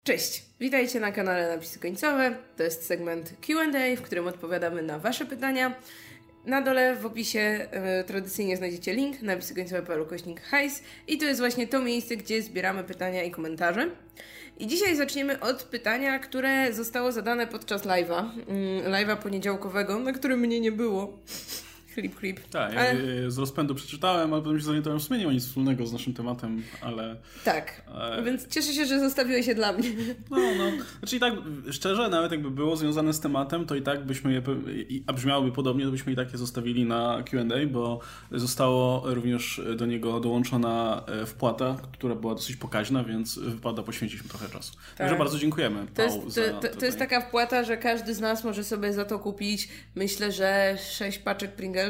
Cześć, witajcie na kanale Napisy Końcowe. To jest segment Q&A, w którym odpowiadamy na wasze pytania. Na dole w opisie tradycyjnie znajdziecie link napisykońcowe.pl/hajs i to jest właśnie to miejsce, gdzie zbieramy pytania i komentarze. I dzisiaj zaczniemy od pytania, które zostało zadane podczas live'a poniedziałkowego, na którym mnie nie było. Chlip. Tak, ja z rozpędu przeczytałem, ale potem się zorientowałem, w sumie nie ma nic wspólnego z naszym tematem, ale... Tak, więc cieszę się, że zostawiłeś je dla mnie. No, znaczy i tak, szczerze, nawet jakby było związane z tematem, to i tak byśmy je, a brzmiałoby podobnie, to byśmy i tak je zostawili na Q&A, bo zostało również do niego dołączona wpłata, która była dosyć pokaźna, więc wypada poświęcić mu trochę czasu. Tak. Także bardzo dziękujemy, To jest taka wpłata, że każdy z nas może sobie za to kupić, myślę, że 6 paczek Pringlesów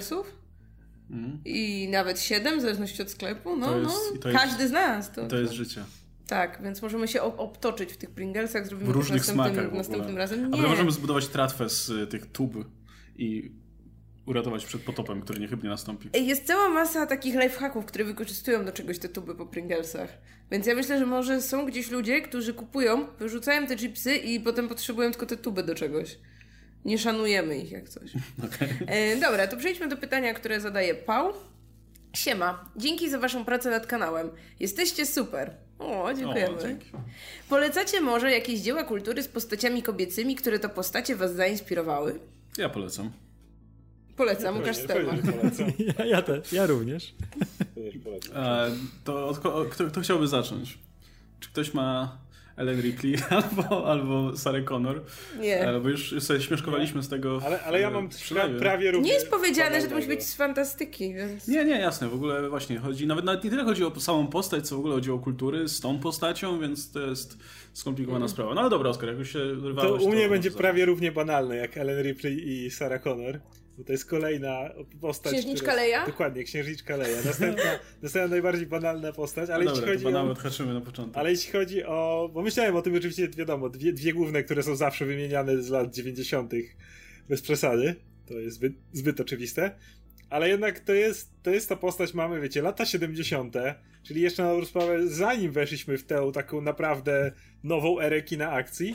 i nawet 7, w zależności od sklepu. Każdy z nas. To jest życie. Tak, więc możemy się obtoczyć w tych Pringlesach, zrobimy w różnych smakach następnym razem. Nie. A możemy zbudować tratwę z tych tub i uratować przed potopem, który niechybnie nastąpi. Jest cała masa takich lifehacków, które wykorzystują do czegoś te tuby po Pringlesach. Więc ja myślę, że może są gdzieś ludzie, którzy kupują, wyrzucają te chipsy i potem potrzebują tylko te tuby do czegoś. Nie szanujemy ich jak coś. Okay. Dobra, to przejdźmy do pytania, które zadaje Paul. Siema, dzięki za waszą pracę nad kanałem. Jesteście super. O, dziękujemy. Dzięki. Polecacie może jakieś dzieła kultury z postaciami kobiecymi, które to postacie was zainspirowały? Ja polecam. Polecam, Łukasz Stelman. Ja również. Kto chciałby zacząć? Czy ktoś ma Ellen Ripley albo Sarah Connor? Nie. Bo już sobie śmieszkowaliśmy z tego. Ale ja mam prawie równie. Nie jest powiedziane, że to musi być z fantastyki, więc... Nie, jasne. W ogóle właśnie chodzi, nawet nie tyle chodzi o samą postać, co w ogóle chodzi o kultury z tą postacią, więc to jest skomplikowana sprawa. No ale dobra, Oskar, jak już się wyrwałeś, to u mnie będzie prawie równie banalne jak Ellen Ripley i Sarah Connor. Bo to jest kolejna postać. Księżniczka Leia? Dokładnie, Księżniczka Leia. Następna najbardziej banalna postać, ale no jeśli dobra, chodzi odhaczymy na początek. Ale jeśli chodzi o... Bo myślałem o tym oczywiście, wiadomo, dwie główne, które są zawsze wymieniane z lat 90. bez przesady. To jest zbyt oczywiste. Ale jednak to jest ta postać, mamy, wiecie, lata 70., czyli jeszcze na dobrą sprawę, zanim weszliśmy w tę taką naprawdę nową erę kina akcji.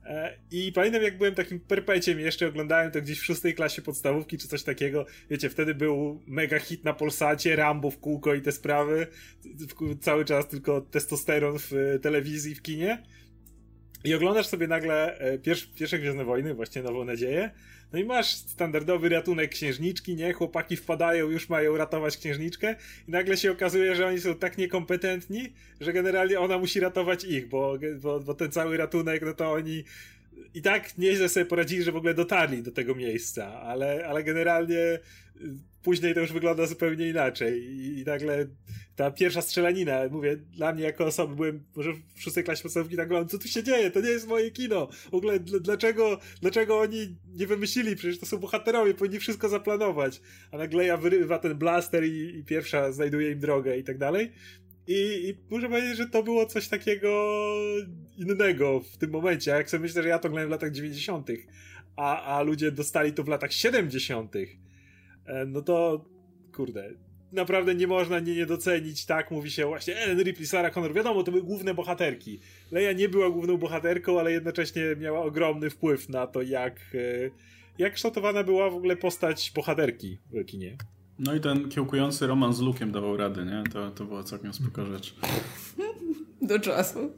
I pamiętam, jak byłem takim perpeciem, jeszcze oglądałem to gdzieś w 6. klasie podstawówki czy coś takiego. Wiecie, wtedy był mega hit na Polsacie, Rambo w kółko i te sprawy. Cały czas tylko testosteron w telewizji, w kinie. I oglądasz sobie nagle pierwsze Gwiezdne Wojny, właśnie Nową Nadzieję. No i masz standardowy ratunek księżniczki, nie? Chłopaki wpadają, już mają ratować księżniczkę i nagle się okazuje, że oni są tak niekompetentni, że generalnie ona musi ratować ich, bo ten cały ratunek, no to oni i tak nieźle sobie poradzili, że w ogóle dotarli do tego miejsca, ale generalnie później to już wygląda zupełnie inaczej i nagle ta pierwsza strzelanina, mówię, dla mnie jako osoby byłem może w 6. klasie podstawówki, tak oglądam, co tu się dzieje, to nie jest moje kino, w ogóle dlaczego oni nie wymyślili, przecież to są bohaterowie, powinni wszystko zaplanować, a nagle ja wyrywa ten blaster i pierwsza znajduje im drogę i tak dalej. I muszę powiedzieć, że to było coś takiego innego w tym momencie. Jak sobie myślę, że ja to oglądałem w latach 90., a ludzie dostali to w latach 70., no to kurde, naprawdę nie można nie docenić, tak mówi się właśnie Ellen Ripley, Sarah Connor, wiadomo, to były główne bohaterki. Leia nie była główną bohaterką, ale jednocześnie miała ogromny wpływ na to, jak kształtowana była w ogóle postać bohaterki w kinie. No i ten kiełkujący romans z Luke'em dawał rady, nie? To była całkiem spoko rzecz. Do czasu.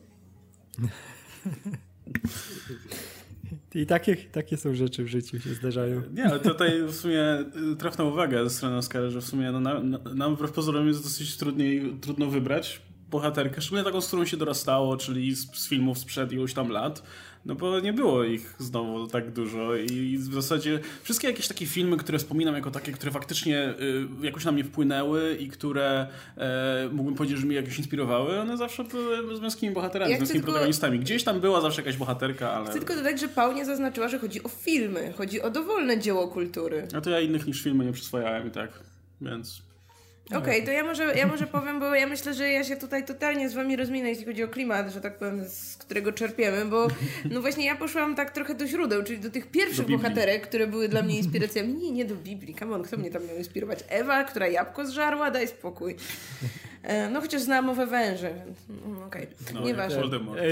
I takie są rzeczy w życiu, się zdarzają. Nie, ale tutaj w sumie trafna uwaga ze strony Oskara, że w sumie nam wbrew pozorom jest dosyć trudno wybrać bohaterkę, szczególnie taką, z którą się dorastało, czyli z filmów sprzed iluś tam lat, no bo nie było ich znowu tak dużo i w zasadzie wszystkie jakieś takie filmy, które wspominam jako takie, które faktycznie jakoś na mnie wpłynęły i które mógłbym powiedzieć, że mnie jakoś inspirowały, one zawsze były z męskimi bohaterami, z męskimi protagonistami. Gdzieś tam była zawsze jakaś bohaterka, ale... Chcę tylko dodać, że Paul nie zaznaczyła, że chodzi o filmy, chodzi o dowolne dzieło kultury. A to ja innych niż filmy nie przyswajałem i tak, więc... Okej, to ja może powiem, bo ja myślę, że ja się tutaj totalnie z wami rozminę, jeśli chodzi o klimat, że tak powiem, z którego czerpiemy, bo no właśnie ja poszłam tak trochę do źródeł, czyli do tych pierwszych bohaterek, które były dla mnie inspiracjami. Nie do Biblii, come on, kto mnie tam miał inspirować? Ewa, która jabłko zżarła? Daj spokój. No chociaż znam mowę węży, więc okej, nieważne.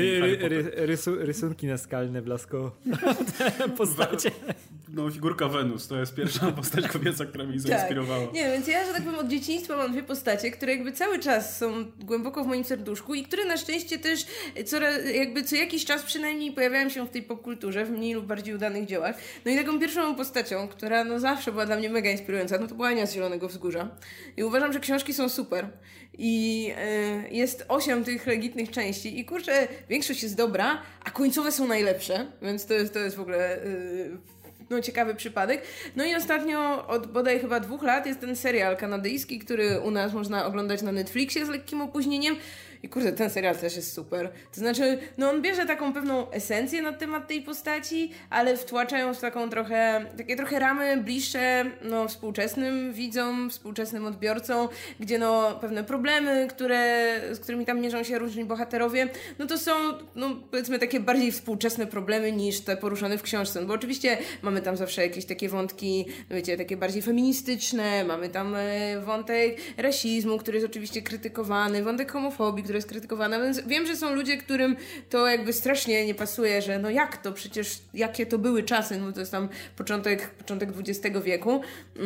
Rysunki naskalne, blasko. Postacie. No, figurka Wenus, to jest pierwsza postać kobieca, która mnie zainspirowała. Tak. Nie, więc ja, że tak powiem, od dzieciństwa mam dwie postacie, które jakby cały czas są głęboko w moim serduszku i które na szczęście też co jakiś czas przynajmniej pojawiają się w tej popkulturze, w mniej lub bardziej udanych dziełach. No i taką pierwszą postacią, która no zawsze była dla mnie mega inspirująca, no to była Ania z Zielonego Wzgórza. I uważam, że książki są super. I jest 8 tych legitnych części i kurczę, większość jest dobra, a końcowe są najlepsze, więc to jest w ogóle ciekawy przypadek. No i ostatnio od bodaj chyba 2 lat jest ten serial kanadyjski, który u nas można oglądać na Netflixie z lekkim opóźnieniem. I kurde, ten serial też jest super. To znaczy, no on bierze taką pewną esencję na temat tej postaci, ale wtłaczają w taką takie trochę ramy bliższe współczesnym widzom, współczesnym odbiorcom, gdzie pewne problemy, z którymi tam mierzą się różni bohaterowie, no to są powiedzmy takie bardziej współczesne problemy niż te poruszane w książce. No bo oczywiście mamy tam zawsze jakieś takie wątki, wiecie, takie bardziej feministyczne, mamy tam wątek rasizmu, który jest oczywiście krytykowany, wątek homofobii, która jest krytykowana, więc wiem, że są ludzie, którym to jakby strasznie nie pasuje, że no jak to, przecież jakie to były czasy, no to jest tam początek XX wieku.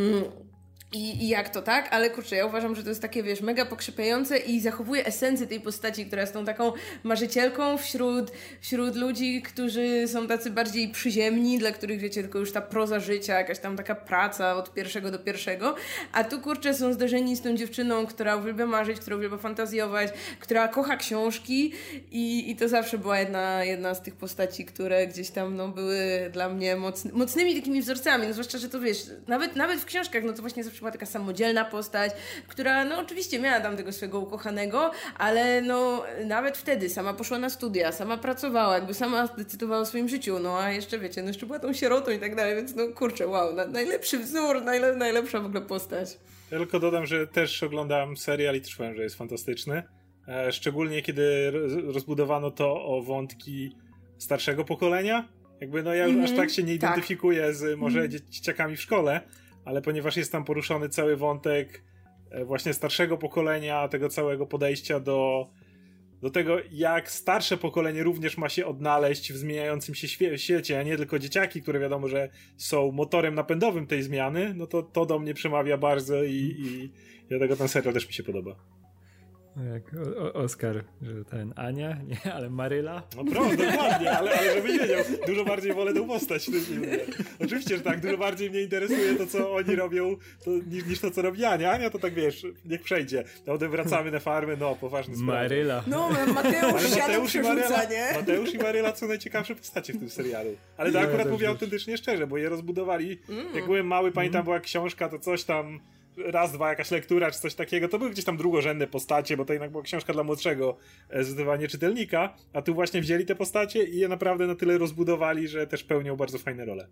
I jak to tak, ale kurczę, ja uważam, że to jest takie, wiesz, mega pokrzepiające i zachowuje esencję tej postaci, która jest tą taką marzycielką wśród ludzi, którzy są tacy bardziej przyziemni, dla których, wiecie, tylko już ta proza życia, jakaś tam taka praca od pierwszego do pierwszego, a tu, kurczę, są zderzeni z tą dziewczyną, która uwielbia marzyć, która uwielbia fantazjować, która kocha książki i to zawsze była jedna z tych postaci, które gdzieś tam, były dla mnie mocnymi takimi wzorcami, no zwłaszcza, że to, wiesz, nawet w książkach, no to właśnie zawsze była taka samodzielna postać, która oczywiście miała tam tego swojego ukochanego, ale nawet wtedy sama poszła na studia, sama pracowała, jakby sama decydowała o swoim życiu, a jeszcze wiecie, jeszcze była tą sierotą i tak dalej, więc kurczę, wow, najlepszy wzór, najlepsza w ogóle postać. Ja tylko dodam, że też oglądałem serial i też powiem, że jest fantastyczny. Szczególnie kiedy rozbudowano to o wątki starszego pokolenia. Jakby ja już aż tak się nie identyfikuję z może dzieciakami w szkole, ale ponieważ jest tam poruszony cały wątek właśnie starszego pokolenia, tego całego podejścia do tego, jak starsze pokolenie również ma się odnaleźć w zmieniającym się świecie, a nie tylko dzieciaki, które wiadomo, że są motorem napędowym tej zmiany, no to do mnie przemawia bardzo i dlatego ten serial też mi się podoba. Jak Oskar, że Ania, nie, ale Maryla. No prawda, dokładnie, ale żebyś wiedział, dużo bardziej wolę tę postać w tym filmie. Oczywiście, że tak, dużo bardziej mnie interesuje to, co oni robią, niż to, co robi Ania. Ania to tak, wiesz, niech przejdzie. Potem wracamy na farmę, poważny sprawa. Maryla. Mateusz i Maryla, nie? Mateusz i Maryla to są najciekawsze postacie w tym serialu. Ale to akurat mówię autentycznie szczerze, bo je rozbudowali. Jak byłem mały, pamiętam, była książka, to coś tam raz, dwa, jakaś lektura czy coś takiego, to były gdzieś tam drugorzędne postacie, bo to jednak była książka dla młodszego zdecydowanie czytelnika, a tu właśnie wzięli te postacie i je naprawdę na tyle rozbudowali, że też pełnią bardzo fajne role.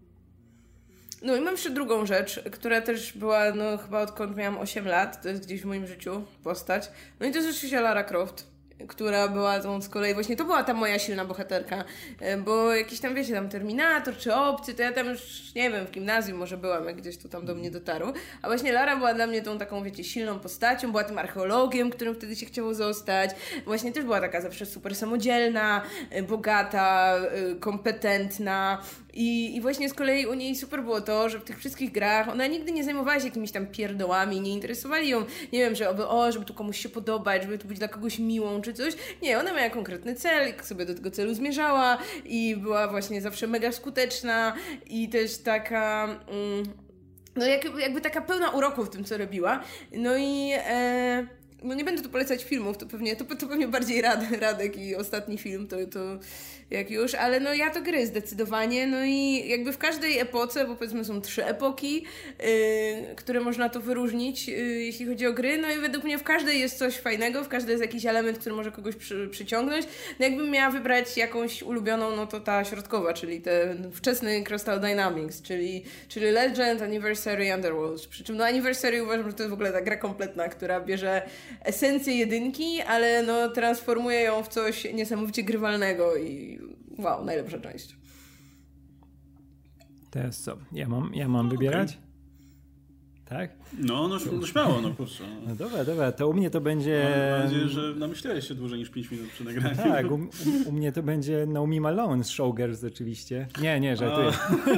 No i mam jeszcze drugą rzecz, która też była, chyba odkąd miałam 8 lat, to jest gdzieś w moim życiu postać. No i to jest oczywiście Lara Croft, która była tą z kolei właśnie, to była ta moja silna bohaterka, bo jakiś tam, wiecie, tam Terminator czy Obcy, to ja tam już, nie wiem, w gimnazjum może byłam, jak gdzieś to tam do mnie dotarło, a właśnie Lara była dla mnie tą taką, wiecie, silną postacią, była tym archeologiem, którym wtedy się chciało zostać, właśnie też była taka zawsze super samodzielna, bogata, kompetentna i właśnie z kolei u niej super było to, że w tych wszystkich grach ona nigdy nie zajmowała się jakimiś tam pierdołami, nie interesowali ją, nie wiem, żeby tu komuś się podobać, żeby tu być dla kogoś miłą czy coś. Nie, ona miała konkretny cel i sobie do tego celu zmierzała i była właśnie zawsze mega skuteczna i też taka jakby taka pełna uroku w tym, co robiła. No i no nie będę tu polecać filmów, to pewnie bardziej Radek i ostatni film, to jak już, ale no ja to gry zdecydowanie, no i jakby w każdej epoce, bo powiedzmy są 3 epoki, które można to wyróżnić, jeśli chodzi o gry, no i według mnie w każdej jest coś fajnego, w każdej jest jakiś element, który może kogoś przyciągnąć. No jakbym miała wybrać jakąś ulubioną, no to ta środkowa, czyli ten wczesny Crystal Dynamics, czyli Legend, Anniversary, Underworld. Przy czym no Anniversary uważam, że to jest w ogóle ta gra kompletna, która bierze esencję jedynki, ale no transformuje ją w coś niesamowicie grywalnego i wow, najlepsza część. Teraz co? Ja mam wybierać? Tak? No śmiało, no kurczę. No dobra, to u mnie to będzie... Mam nadzieję, że namyślałeś się dłużej niż 5 minut przy nagraniu. Tak, u mnie to będzie Naomi Malone z Showgirls oczywiście. Nie, żartuję.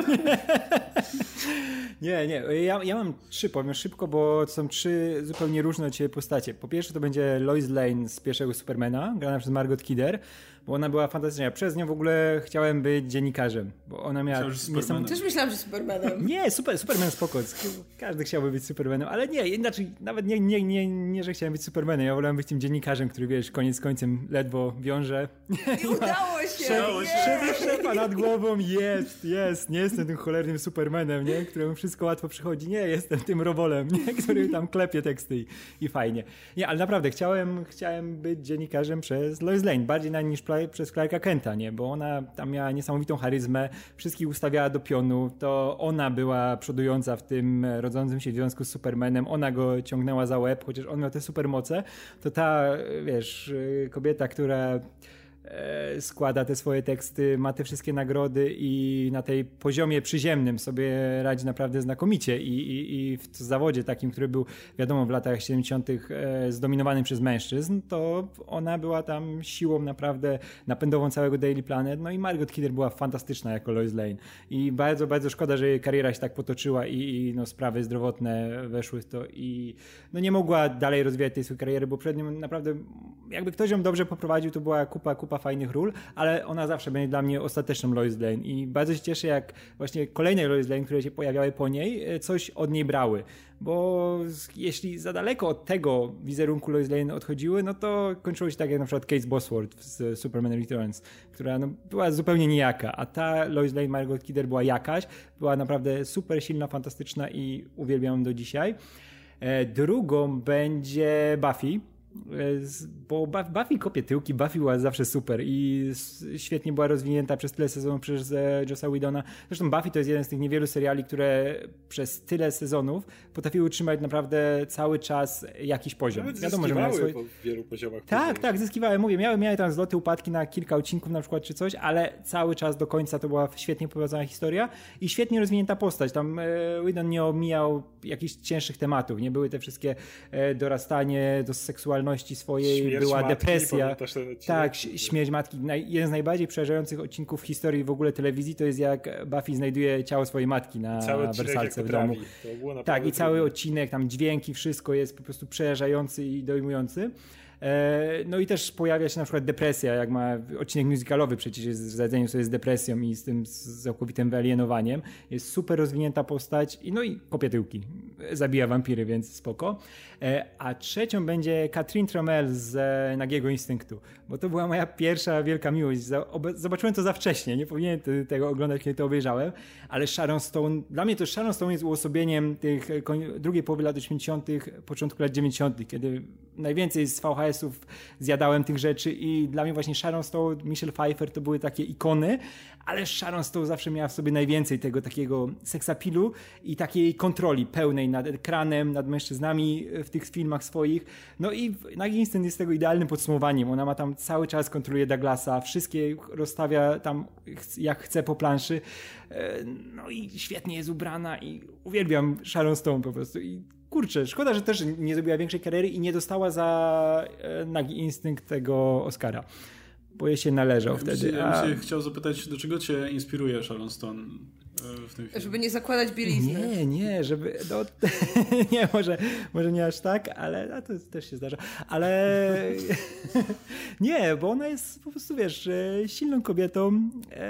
Nie, ja mam 3, powiem szybko, bo to są 3 zupełnie różne od siebie postacie. Po pierwsze to będzie Lois Lane z pierwszego Supermana, grana przez Margot Kidder, bo ona była fantastyczna. Przez nią w ogóle chciałem być dziennikarzem, bo ona miała... Też myślałam, że Supermanem. Nie, Superman spoko. Każdy chciałby być Supermanem, ale nie, inaczej nawet nie, że chciałem być Supermanem. Ja wolałem być tym dziennikarzem, który wiesz, koniec końcem ledwo wiąże. I udało się! Szefa nad głową jest. Nie jestem tym cholernym Supermanem, nie? Któremu wszystko łatwo przychodzi. Nie, jestem tym robolem, nie? Który tam klepie teksty i fajnie. Nie, ale naprawdę chciałem być dziennikarzem przez Lois Lane, bardziej niż przez Clarka Kenta, nie? Bo ona tam miała niesamowitą charyzmę, wszystkich ustawiała do pionu, to ona była przodująca w tym rodzącym się związku z Supermanem, ona go ciągnęła za łeb, chociaż on miał te supermoce, to ta, wiesz, kobieta, która składa te swoje teksty, ma te wszystkie nagrody i na tej poziomie przyziemnym sobie radzi naprawdę znakomicie i w zawodzie takim, który był wiadomo w latach 70. zdominowany przez mężczyzn, to ona była tam siłą naprawdę napędową całego Daily Planet, no i Margot Kidder była fantastyczna jako Lois Lane i bardzo, bardzo szkoda, że jej kariera się tak potoczyła i no, sprawy zdrowotne weszły w to i no nie mogła dalej rozwijać tej swojej kariery, bo przed nią naprawdę jakby ktoś ją dobrze poprowadził, to była kupa fajnych ról, ale ona zawsze będzie dla mnie ostateczną Lois Lane i bardzo się cieszę, jak właśnie kolejne Lois Lane, które się pojawiały po niej, coś od niej brały, bo jeśli za daleko od tego wizerunku Lois Lane odchodziły, no to kończyło się tak jak na przykład Kate Bosworth z Superman Returns, która no, była zupełnie nijaka, a ta Lois Lane Margot Kidder była jakaś, była naprawdę super silna, fantastyczna i uwielbiam ją do dzisiaj. Drugą będzie Buffy, bo Buffy kopie tyłki, Buffy była zawsze super i świetnie była rozwinięta przez tyle sezonów przez Jossa Whedona. Zresztą Buffy to jest jeden z tych niewielu seriali, które przez tyle sezonów potrafiły utrzymać naprawdę cały czas jakiś poziom. Nawet wiadomo, że miały po wielu poziomach. Tak, zyskiwały. Mówię, miały tam zloty, upadki na kilka odcinków na przykład czy coś, ale cały czas do końca to była świetnie prowadzona historia i świetnie rozwinięta postać. Tam Whedon nie omijał jakichś cięższych tematów. Nie były te wszystkie dorastanie do seksualności swojej, śmierć była matki, depresja. Tak, śmierć matki. Jeden z najbardziej przerażających odcinków w historii w ogóle telewizji to jest jak Buffy znajduje ciało swojej matki na wersalce w domu. Tak, i cały odcinek, tam dźwięki, wszystko jest po prostu przerażający i dojmujący. No i też pojawia się na przykład depresja, jak ma odcinek musicalowy przecież jest w radzeniu sobie z depresją i z tym całkowitym wyalienowaniem. Jest super rozwinięta postać no i kopie tyłki. Zabija wampiry, więc spoko. A trzecią będzie Katrin Trammell z Nagiego Instynktu, bo to była moja pierwsza wielka miłość. Zobaczyłem to za wcześnie, nie powinienem tego oglądać, kiedy to obejrzałem, ale Sharon Stone, dla mnie to Sharon Stone jest uosobieniem tych drugiej połowy lat 80., początku lat 90., kiedy najwięcej z VHS-ów zjadałem tych rzeczy i dla mnie właśnie Sharon Stone, Michelle Pfeiffer to były takie ikony, ale Sharon Stone zawsze miała w sobie najwięcej tego takiego seksapilu i takiej kontroli pełnej nad ekranem, nad mężczyznami w tych filmach swoich. No i Nagi Instinct jest tego idealnym podsumowaniem. Ona ma tam cały czas kontroluje Douglasa, wszystkie rozstawia tam jak chce po planszy. No i świetnie jest ubrana i uwielbiam Sharon Stone po prostu. I kurczę, szkoda, że też nie zrobiła większej kariery i nie dostała za Nagi Instynkt tego Oscara. Bo jej się należał wtedy. Ja bym się chciał zapytać, do czego cię inspiruje Sharon Stone w tym filmie? Żeby nie zakładać bielizny. Nie, żeby... No, nie, może nie aż tak, ale to też się zdarza. Ale nie, bo ona jest po prostu, wiesz, silną kobietą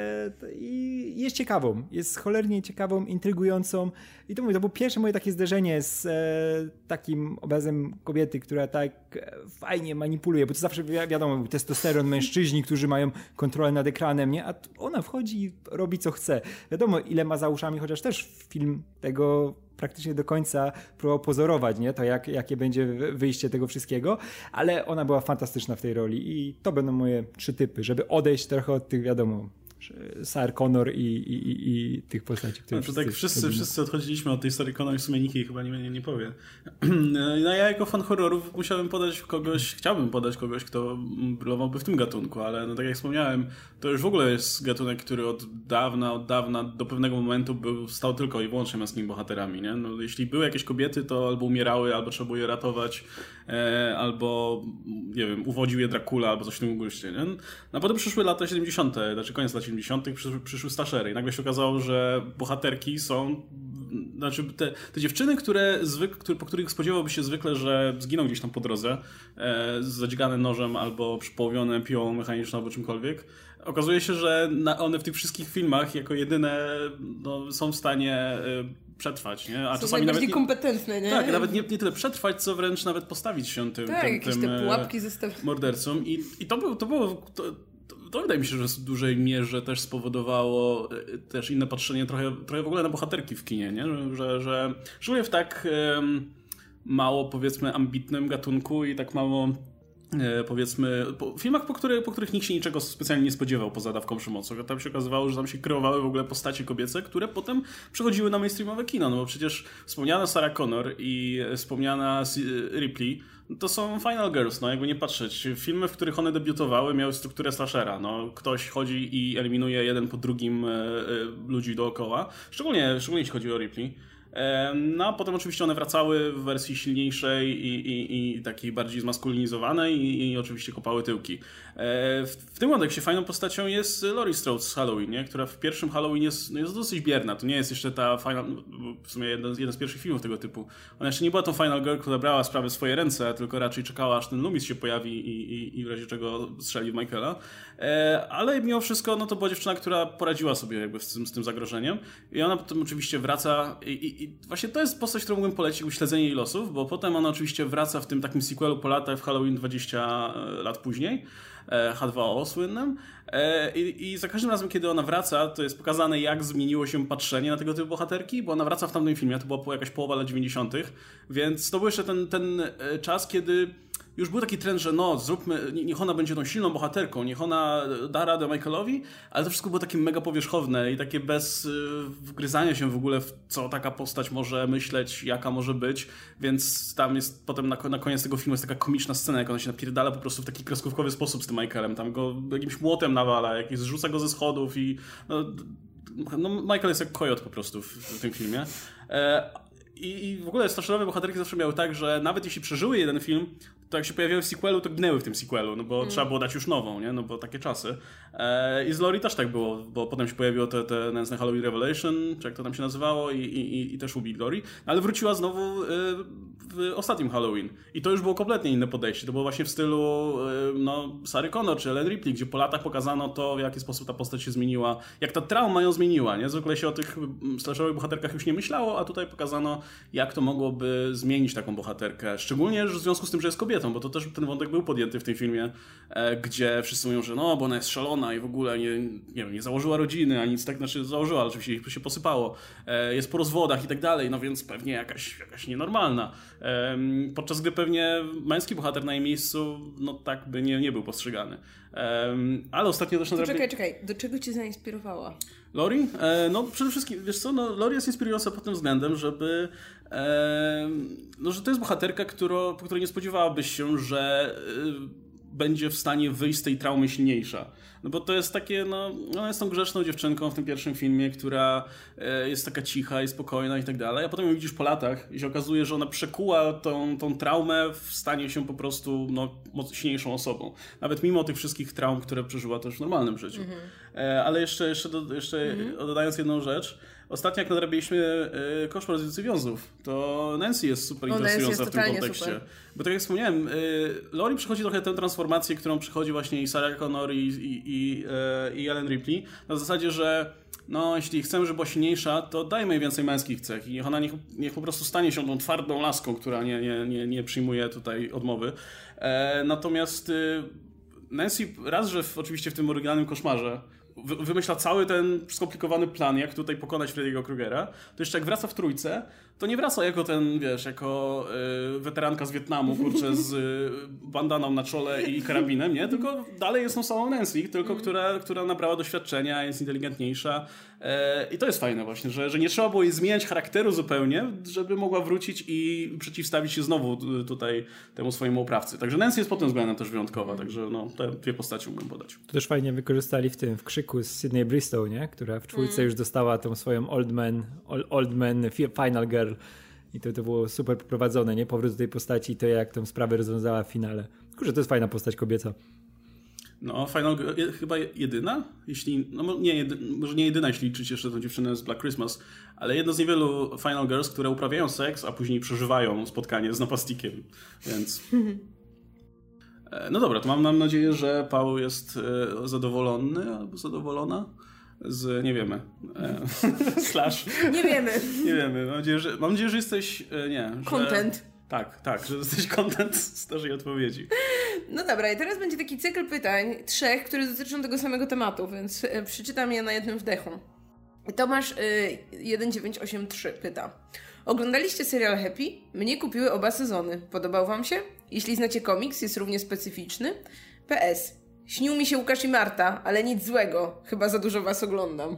i jest ciekawą. Jest cholernie ciekawą, intrygującą. I to było pierwsze moje takie zderzenie z takim obrazem kobiety, która tak fajnie manipuluje, bo to zawsze wiadomo, testosteron, mężczyźni, którzy mają kontrolę nad ekranem, nie? A ona wchodzi i robi co chce. Wiadomo, ile ma za uszami, chociaż też film tego praktycznie do końca próbował pozorować, nie? To jakie będzie wyjście tego wszystkiego, ale ona była fantastyczna w tej roli i to będą moje 3 typy, żeby odejść trochę od tych, wiadomo, Sarah Connor i tych postaci, które wszyscy odchodziliśmy od tej Sarah Connor i w sumie nikt jej chyba nie powie. No ja jako fan horrorów chciałbym podać kogoś, kto brylowałby w tym gatunku, ale no tak jak wspomniałem, to już w ogóle jest gatunek, który od dawna do pewnego momentu stał tylko i wyłącznie męskimi bohaterami, nie? No, jeśli były jakieś kobiety, to albo umierały, albo trzeba było je ratować, albo nie wiem, uwodził je Dracula, albo coś w tym guście, nie? No, a potem przyszły lata 70., znaczy koniec lat 70. przyszły slashery i nagle się okazało, że bohaterki są, znaczy te dziewczyny, po których spodziewałby się zwykle, że zginą gdzieś tam po drodze, zadźgane nożem albo przypołowione piłą mechaniczną albo czymkolwiek, okazuje się, że one w tych wszystkich filmach jako jedyne są w stanie przetrwać, nie? A są czasami nawet kompetentne, nie? Tak, nawet nie tyle przetrwać, co wręcz nawet postawić się tym te pułapki mordercom i to wydaje mi się, że w dużej mierze też spowodowało też inne patrzenie trochę w ogóle na bohaterki w kinie, nie? Że szczególnie w tak mało, powiedzmy, ambitnym gatunku i tak mało, powiedzmy, filmach, po których nikt się niczego specjalnie nie spodziewał poza Dawką Przemocą. Tam się okazywało, że tam się kreowały w ogóle postacie kobiece, które potem przechodziły na mainstreamowe kino, no bo przecież wspomniana Sarah Connor i wspomniana Ripley to są Final Girls, no jakby nie patrzeć. Filmy, w których one debiutowały, miały strukturę slashera. No, ktoś chodzi i eliminuje jeden po drugim ludzi dookoła. Szczególnie jeśli chodzi o Ripley. No a potem oczywiście one wracały w wersji silniejszej i takiej bardziej zmaskulinizowanej i oczywiście kopały tyłki. W tym kontekście fajną postacią jest Laurie Strode z Halloween, nie? Która w pierwszym Halloween jest dosyć bierna. To nie jest jeszcze ta final, w sumie jeden z pierwszych filmów tego typu. Ona jeszcze nie była tą Final Girl, która brała sprawę w swoje ręce, tylko raczej czekała, aż ten Loomis się pojawi i w razie czego strzeli w Michaela. Ale mimo wszystko no to była dziewczyna, która poradziła sobie jakby z tym zagrożeniem i ona potem oczywiście wraca i właśnie to jest postać, którą mógłbym polecić, śledzenie jej losów, bo potem ona oczywiście wraca w tym takim sequelu po latach w Halloween 20 lat później, H2O słynnym. I za każdym razem, kiedy ona wraca, to jest pokazane, jak zmieniło się patrzenie na tego typu bohaterki, bo ona wraca w tamtym filmie, to była jakaś połowa lat 90., więc to był jeszcze ten czas, kiedy już był taki trend, że no, niech ona będzie tą silną bohaterką, niech ona da radę Michaelowi, ale to wszystko było takie mega powierzchowne i takie bez wgryzania się w ogóle w co taka postać może myśleć, jaka może być, więc tam jest potem na koniec tego filmu jest taka komiczna scena, jak ona się napierdala po prostu w taki kreskówkowy sposób z tym Michaelem, tam go jakimś młotem nawala, zrzuca go ze schodów i no Michael jest jak kojot po prostu w tym filmie. I w ogóle slasherowe bohaterki zawsze miały tak, że nawet jeśli przeżyły jeden film, to jak się pojawiały w sequelu, to ginęły w tym sequelu, no bo trzeba było dać już nową, nie? No bo takie czasy. I z Laurie też tak było, bo potem się pojawiło te nędzne Halloween Revelation, czy jak to tam się nazywało i też ubili Laurie, ale wróciła znowu w ostatnim Halloween. I to już było kompletnie inne podejście. To było właśnie w stylu Sarah Connor czy Ellen Ripley, gdzie po latach pokazano to, w jaki sposób ta postać się zmieniła, jak ta trauma ją zmieniła, nie? Zwykle się o tych slasherowych bohaterkach już nie myślało, a tutaj pokazano, jak to mogłoby zmienić taką bohaterkę. Szczególnie w związku z tym, że jest kobietą, bo to też ten wątek był podjęty w tym filmie, gdzie wszyscy mówią, że no, bo ona jest szalona i w ogóle nie założyła rodziny, ani nic tak, znaczy założyła, ale oczywiście się posypało. Jest po rozwodach i tak dalej, no więc pewnie jakaś nienormalna. Podczas gdy pewnie męski bohater na jej miejscu, no tak by nie był postrzegany. Ale ostatnio też... Czekaj, do czego cię zainspirowała? Laurie? No przede wszystkim, wiesz co, Laurie jest inspirująca pod tym względem, że to jest bohaterka, po której nie spodziewałabyś się, że będzie w stanie wyjść z tej traumy silniejsza. No bo to jest takie, ona jest tą grzeczną dziewczynką w tym pierwszym filmie, która jest taka cicha i spokojna i tak dalej, a potem ją widzisz po latach i się okazuje, że ona przekuła tą traumę w stanie się po prostu silniejszą osobą. Nawet mimo tych wszystkich traum, które przeżyła też w normalnym życiu. Ale jeszcze dodając jedną rzecz, ostatnio jak nadrabiliśmy Koszmar z ulicy Wiązów, to Nancy jest super interesująca w tym kontekście. Super. Bo tak jak wspomniałem, Laurie przechodzi trochę tę transformację, którą przechodzi właśnie i Sarah Connor i Ellen Ripley, na zasadzie, że no jeśli chcemy, żeby była silniejsza, to dajmy jej więcej męskich cech i niech po prostu stanie się tą twardą laską, która nie przyjmuje tutaj odmowy. Natomiast Nancy raz, że oczywiście w tym oryginalnym koszmarze wymyśla cały ten skomplikowany plan, jak tutaj pokonać Freddy'ego Krugera, to jeszcze jak wraca w trójce, to nie wraca jako ten, wiesz, jako weteranka z Wietnamu, kurczę, z bandaną na czole i karabinem, nie? Tylko dalej jest tą samą Nancy, tylko która nabrała doświadczenia, jest inteligentniejsza. I to jest fajne właśnie, że nie trzeba było jej zmieniać charakteru zupełnie, żeby mogła wrócić i przeciwstawić się znowu tutaj temu swojemu oprawcy. Także Nancy jest pod tym względem też wyjątkowa, także no, te dwie postacie mógłbym podać. To też fajnie wykorzystali w krzyku z Sydney Bristow, nie? Która w czwórce już dostała tą swoją Old Man Final Girl. I to było super poprowadzone, nie? Powrót do tej postaci i to, jak tę sprawę rozwiązała w finale. Kurczę, to jest fajna postać kobieca. No, Final Girl, chyba jedyna? Jeśli, no może nie jedyna, jeśli liczyć jeszcze tę dziewczynę z Black Christmas, ale jedno z niewielu Final Girls, które uprawiają seks, a później przeżywają spotkanie z napastnikiem, więc... No dobra, to mam nadzieję, że Paweł jest zadowolony albo zadowolona z... nie wiemy. Slash. Nie wiemy. Nie wiemy. Mam nadzieję, że jesteś... Content. Tak, że jesteś content z naszej odpowiedzi. No dobra, i teraz będzie taki cykl pytań, 3, które dotyczą tego samego tematu, więc przeczytam je na jednym wdechu. Tomasz 1983 pyta. Oglądaliście serial Happy? Mnie kupiły oba sezony. Podobał wam się? Jeśli znacie komiks, jest równie specyficzny. PS. Śnił mi się Łukasz i Marta, ale nic złego. Chyba za dużo was oglądam.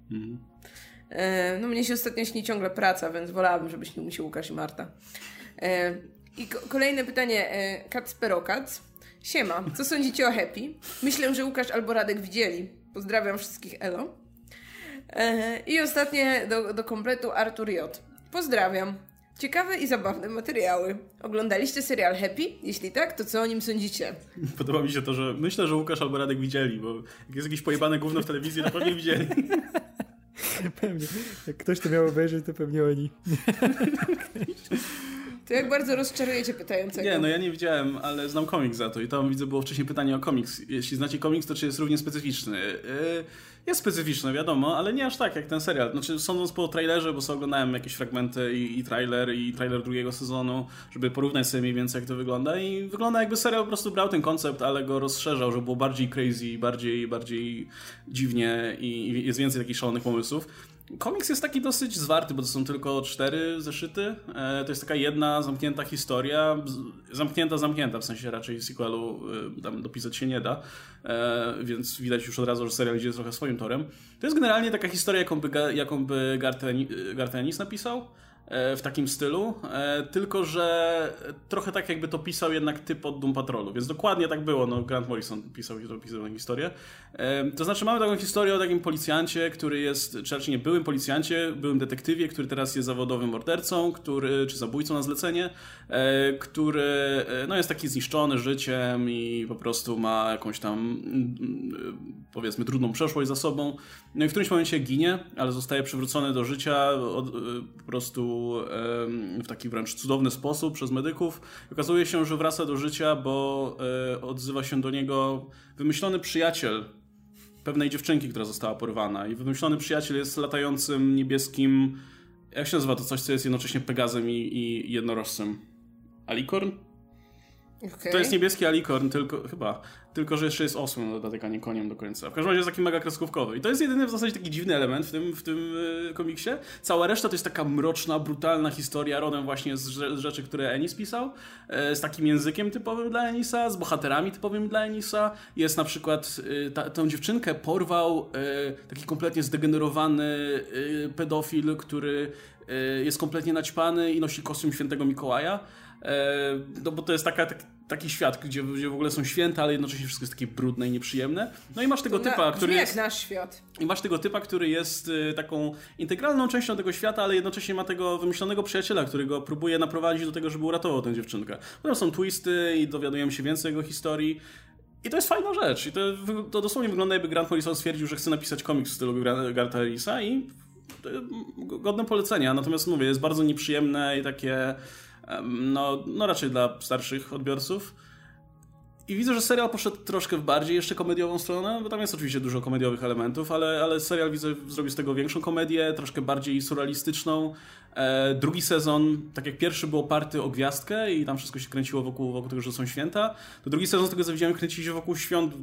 No mnie się ostatnio śni ciągle praca, więc wolałabym, żeby śnił mi się Łukasz i Marta. I kolejne pytanie. Kacperokac. Siema, co sądzicie o Happy? Myślę, że Łukasz albo Radek widzieli. Pozdrawiam wszystkich, elo. I ostatnie do kompletu Artur J. Pozdrawiam. Ciekawe i zabawne materiały. Oglądaliście serial Happy? Jeśli tak, to co o nim sądzicie? Podoba mi się to, że myślę, że Łukasz albo Radek widzieli, bo jak jest jakieś pojebane gówno w telewizji, to pewnie widzieli. Pewnie. Jak ktoś to miał obejrzeć, to pewnie oni. To jak bardzo rozczarujecie pytającego? Nie, no ja nie widziałem, ale znam komiks za to i tam widzę było wcześniej pytanie o komiks. Jeśli znacie komiks, to czy jest równie specyficzny? Jest specyficzny, wiadomo, ale nie aż tak jak ten serial. Znaczy sądząc po trailerze, bo sobie oglądałem jakieś fragmenty i trailer drugiego sezonu, żeby porównać sobie mniej więcej jak to wygląda i wygląda jakby serial po prostu brał ten koncept, ale go rozszerzał, żeby było bardziej crazy, bardziej dziwnie i jest więcej takich szalonych pomysłów. Komiks jest taki dosyć zwarty, bo to są tylko 4 zeszyty. To jest taka jedna zamknięta historia. Zamknięta, w sensie raczej sequelu tam dopisać się nie da. Więc widać już od razu, że serial idzie trochę swoim torem. To jest generalnie taka historia, jaką by Garth Ennis napisał. W takim stylu, tylko że trochę tak jakby to pisał jednak typ od Doom Patrolu, więc dokładnie tak było, no Grant Morrison pisał tę historię. To znaczy mamy taką historię o takim policjancie, który jest, czy raczej nie byłym policjancie, byłym detektywie, który teraz jest zawodowym mordercą, czy zabójcą na zlecenie, który no jest taki zniszczony życiem i po prostu ma jakąś tam powiedzmy trudną przeszłość za sobą. No i w którymś momencie ginie, ale zostaje przywrócony do życia po prostu w taki wręcz cudowny sposób przez medyków. Okazuje się, że wraca do życia, bo odzywa się do niego wymyślony przyjaciel pewnej dziewczynki, która została porwana. I wymyślony przyjaciel jest latającym niebieskim... Jak się nazywa to coś, co jest jednocześnie Pegazem i jednorożcem? Alicorn? Okay. To jest niebieski alicorn, tylko że jeszcze jest osłem na dodatek, a nie koniem do końca. W każdym razie jest taki mega kreskówkowy. I to jest jedyny w zasadzie taki dziwny element w tym komiksie. Cała reszta to jest taka mroczna, brutalna historia rodem właśnie z rzeczy, które Ennis pisał. Z takim językiem typowym dla Ennisa, z bohaterami typowymi dla Ennisa. Jest na przykład, tę dziewczynkę porwał taki kompletnie zdegenerowany pedofil, który jest kompletnie naćpany i nosi kostium świętego Mikołaja. No bo to jest taki świat, gdzie w ogóle są święta, ale jednocześnie wszystko jest takie brudne i nieprzyjemne. No i masz tego typa, który jest... jak nasz świat. I masz tego typa, który jest taką integralną częścią tego świata, ale jednocześnie ma tego wymyślonego przyjaciela, który go próbuje naprowadzić do tego, żeby uratował tę dziewczynkę. Potem są twisty i dowiadujemy się więcej jego historii. I to jest fajna rzecz. I to dosłownie wygląda, jakby Grant Morrison stwierdził, że chce napisać komiks w stylu Gartha Ennisa i godne polecenia. Natomiast mówię, jest bardzo nieprzyjemne i takie... No raczej dla starszych odbiorców. I widzę, że serial poszedł troszkę w bardziej jeszcze komediową stronę, bo tam jest oczywiście dużo komediowych elementów, ale serial widzę zrobił z tego większą komedię, troszkę bardziej surrealistyczną. Drugi sezon, tak jak pierwszy był oparty o gwiazdkę i tam wszystko się kręciło wokół tego, że są święta, to drugi sezon, z tego co widziałem, kręci się wokół świąt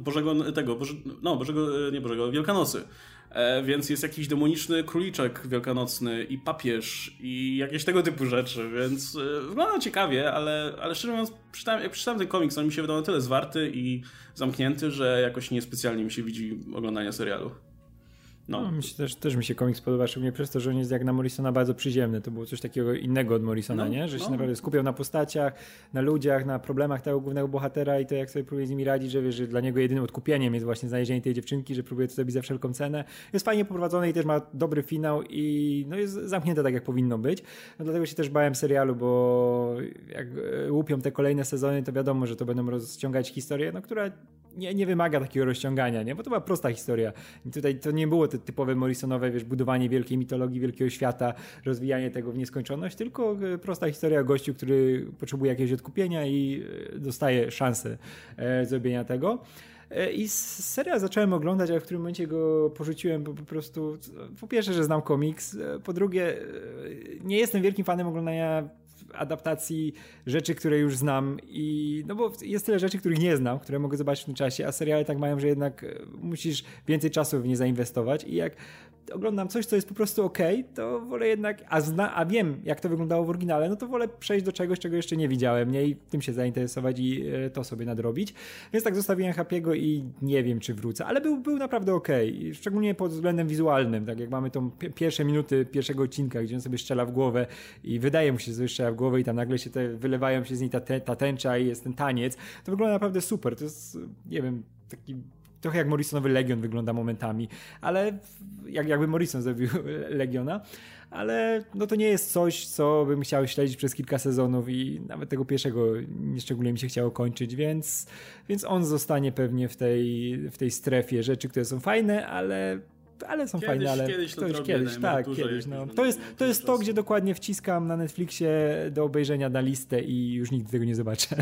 Wielkanocy. Więc jest jakiś demoniczny króliczek wielkanocny i papież i jakieś tego typu rzeczy, więc wygląda ciekawie, ale szczerze mówiąc, jak przeczytałem ten komiks, on mi się wydał na tyle zwarty i zamknięty, że jakoś niespecjalnie mi się widzi oglądania serialu. No, mi się też mi się komiks podoba, szczególnie przez to, że on jest jak na Morrisona bardzo przyziemny. To było coś takiego innego od Morrisona, nie? Że się naprawdę skupiał na postaciach, na ludziach, na problemach tego głównego bohatera i to jak sobie próbuje z nimi radzić, że wiesz, że dla niego jedynym odkupieniem jest właśnie znalezienie tej dziewczynki, że próbuje to zrobić za wszelką cenę. Jest fajnie poprowadzony i też ma dobry finał i no jest zamknięte tak jak powinno być. No dlatego się też bałem serialu, bo jak łupią te kolejne sezony, to wiadomo, że to będą rozciągać historię, no która nie wymaga takiego rozciągania, nie? Bo to była prosta historia. I tutaj to nie było te typowe Morrisonowe, wiesz, budowanie wielkiej mitologii, wielkiego świata, rozwijanie tego w nieskończoność, tylko prosta historia o gościu, który potrzebuje jakiegoś odkupienia i dostaje szansę zrobienia tego. I serial zacząłem oglądać, ale w którym momencie go porzuciłem, bo po prostu po pierwsze, że znam komiks, po drugie nie jestem wielkim fanem oglądania adaptacji rzeczy, które już znam i no bo jest tyle rzeczy, których nie znam, które mogę zobaczyć w tym czasie, a seriale tak mają, że jednak musisz więcej czasu w nie zainwestować i jak oglądam coś, co jest po prostu okej, to wolę jednak, a wiem, jak to wyglądało w oryginale, no to wolę przejść do czegoś, czego jeszcze nie widziałem, nie? I tym się zainteresować i to sobie nadrobić. Więc tak zostawiłem Happy'ego i nie wiem, czy wrócę, ale był naprawdę okej. Szczególnie pod względem wizualnym, tak jak mamy tą pierwsze minuty pierwszego odcinka, gdzie on sobie strzela w głowę i wydaje mu się, że strzela w głowę i tam nagle się wylewają się z niej ta tęcza i jest ten taniec. To wygląda naprawdę super. To jest, nie wiem, taki trochę jak Morrisonowy Legion wygląda momentami, ale jakby Morrison zrobił Legiona, ale no to nie jest coś, co bym chciał śledzić przez kilka sezonów i nawet tego pierwszego nieszczególnie mi się chciało kończyć, więc on zostanie pewnie w tej strefie rzeczy, które są fajne, ale są fajne, ale kiedyś to już kiedyś, tak, kiedyś. No. To jest to, gdzie dokładnie wciskam na Netflixie do obejrzenia na listę i już nigdy tego nie zobaczę.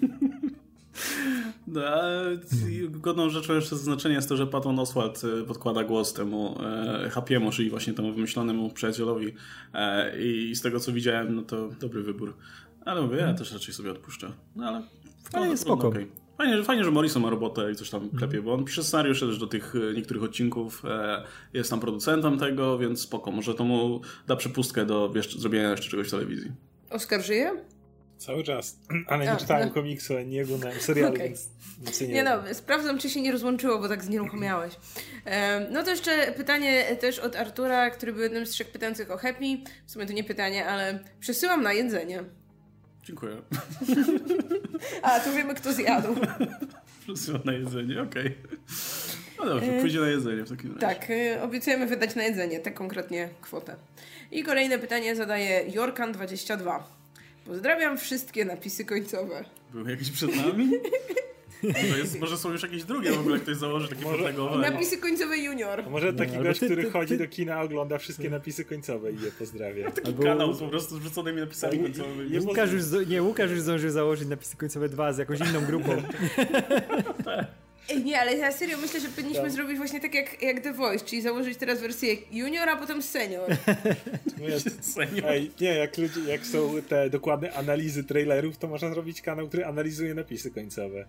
No, godną rzeczą jeszcze zaznaczenia jest to, że Patton Oswalt podkłada głos temu Happy'emu, czyli właśnie temu wymyślonemu przyjacielowi i z tego co widziałem, no to dobry wybór. Ale mówię, ja też raczej sobie odpuszczę. No ale jest spoko. Okay. Fajnie, że Morrison ma robotę i coś tam klepie, bo on pisze scenariusze też do tych niektórych odcinków, jest tam producentem tego, więc spoko. Może to mu da przepustkę do zrobienia jeszcze czegoś w telewizji. Oskar żyje? Cały czas, ale nie czytałem komiksu, ani nie oglądałem serialu, Okay. więc nic nie wiem. Sprawdzam, czy się nie rozłączyło, bo tak znieruchomiałeś. No to jeszcze pytanie też od Artura, który był jednym z 3 pytających o Happy. W sumie to nie pytanie, ale przesyłam na jedzenie. Dziękuję. A, tu wiemy, kto zjadł. Przesyłam na jedzenie, okej. No dobrze, pójdzie na jedzenie w takim razie. Tak, obiecujemy wydać na jedzenie, tę konkretnie kwotę. I kolejne pytanie zadaje Jorkan22. Pozdrawiam wszystkie napisy końcowe. Były jakieś przed nami? Może są już jakieś drugie w ogóle, ktoś założy takie podlegowe. Napisy końcowe junior. A może taki gość, który chodzi do kina, ogląda wszystkie napisy końcowe i je pozdrawia. Taki kanał po prostu z wrzuconymi napisami końcowymi. Łukasz już zdążył założyć napisy końcowe 2 z jakąś inną grupą. Ej, nie, ale ja serio myślę, że powinniśmy zrobić właśnie tak jak The Voice, czyli założyć teraz wersję junior, a potem senior. Ej, nie, jak są te dokładne analizy trailerów, to można zrobić kanał, który analizuje napisy końcowe.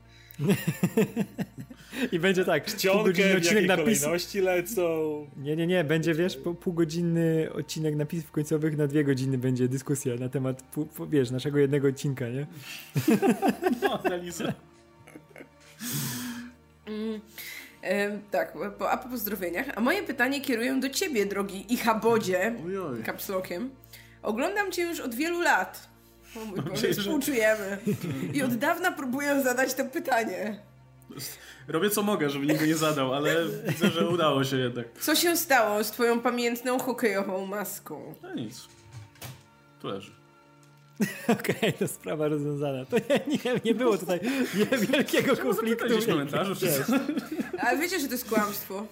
I będzie tak, czcionkę, w jakiej kolejności lecą. Nie, będzie, wiesz, półgodzinny odcinek napisów końcowych, na 2 godziny będzie dyskusja na temat, wiesz, naszego jednego odcinka, nie? No, analiza. Tak, a po pozdrowieniach. A moje pytanie kieruję do ciebie, drogi Ichabodzie, kapslokiem. Oglądam cię już od wielu lat. O mój Boże, współczujemy. I od dawna próbuję zadać to pytanie. Robię co mogę, żeby nikt go nie zadał, ale widzę, że udało się jednak. Co się stało z twoją pamiętną hokejową maską? No nic. Tu leży. Okej, to sprawa rozwiązana. To nie było tutaj wielkiego konfliktu. Gdzieś komentarzu. Ale wiecie, że to jest kłamstwo.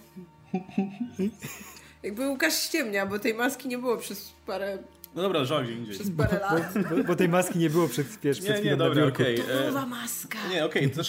Jakby Łukasz ściemnia, bo tej maski nie było przez parę... No dobra, żal gdzie indziej. Przez parę lat. Bo tej maski nie było przed chwilą nie, dobra, okej. To nowa maska. Nie, okej, to znaczy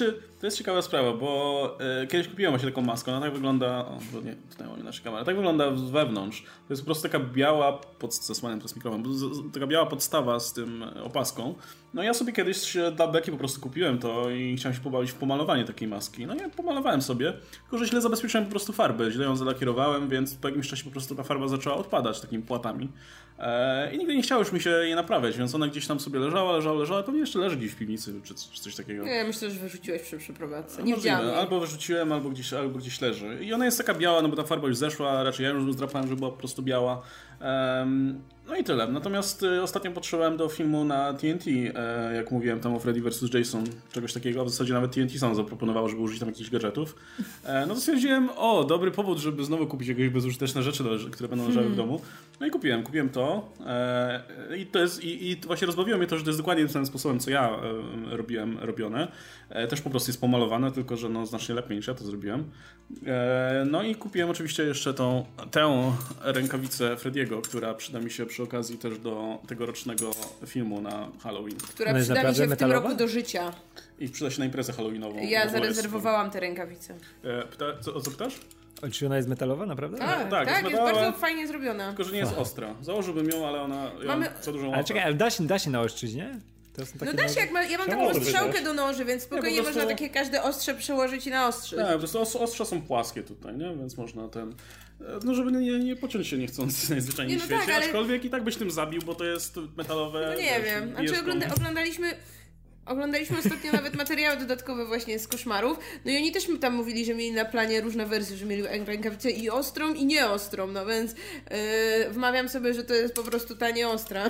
To jest ciekawa sprawa, bo kiedyś kupiłem właśnie taką maskę, ona tak wygląda, bo nie, tutaj mamy nasze kamery, tak wygląda z wewnątrz. To jest po prostu taka biała, zasłaniam teraz mikrofon, taka biała podstawa z tym opaską. No ja sobie kiedyś dla beki po prostu kupiłem to i chciałem się pobawić w pomalowanie takiej maski. No ja pomalowałem sobie, tylko że źle zabezpieczyłem po prostu farbę, źle ją zalakierowałem, więc po jakimś czasie po prostu ta farba zaczęła odpadać takimi płatami. I nigdy nie chciało już mi się jej naprawiać, więc ona gdzieś tam sobie leżała, pewnie jeszcze leży gdzieś w piwnicy czy coś takiego. Nie, myślę, że wyrzuciłeś przy przeprowadzce. No, nie widziałam jej. albo wyrzuciłem, albo gdzieś leży. I ona jest taka biała, no bo ta farba już zeszła, raczej ja już zdrapałem, żeby była po prostu biała. No i tyle. Natomiast ostatnio potrzebowałem do filmu na TNT, jak mówiłem tam o Freddy vs. Jason, czegoś takiego, a w zasadzie nawet TNT sam zaproponowało, żeby użyć tam jakichś gadżetów. No to stwierdziłem, dobry powód, żeby znowu kupić jakieś bezużyteczne rzeczy, które będą leżały w domu. No i kupiłem to. I to jest, i właśnie rozbawiło mnie to, że to jest dokładnie tym samym sposobem, co ja robione. Też po prostu jest pomalowane, tylko że no znacznie lepiej niż ja to zrobiłem. No i kupiłem oczywiście jeszcze tę rękawicę Frediego, która przyda mi się przy okazji też do tegorocznego filmu na Halloween. Która przyda mi się w tym roku do życia. I przyda się na imprezę halloweenową. Ja zarezerwowałam tę rękawicę. O co pytasz? Czy ona jest metalowa, naprawdę? Tak, jest bardzo fajnie zrobiona. Tylko, że nie jest ostra. Założyłbym ją, ale ona za dużą łapę. Ale czekaj, ale da się naostrzyć, nie? No da się, ja mam taką strzałkę do noży, więc spokojnie prostu... można takie każde ostrze przełożyć i naostrzyć. Tak, po prostu ostrza są płaskie tutaj, nie? Więc można no żeby nie pociąć się niechcący najzwyczajniej w świecie, tak, ale... aczkolwiek i tak byś tym zabił, bo to jest metalowe... No nie wiem, znaczy oglądaliśmy ostatnio nawet materiały dodatkowe właśnie z koszmarów, no i oni też tam mówili, że mieli na planie różne wersje, że mieli rękawicę i ostrą i nieostrą, no więc wmawiam sobie, że to jest po prostu ta nieostra.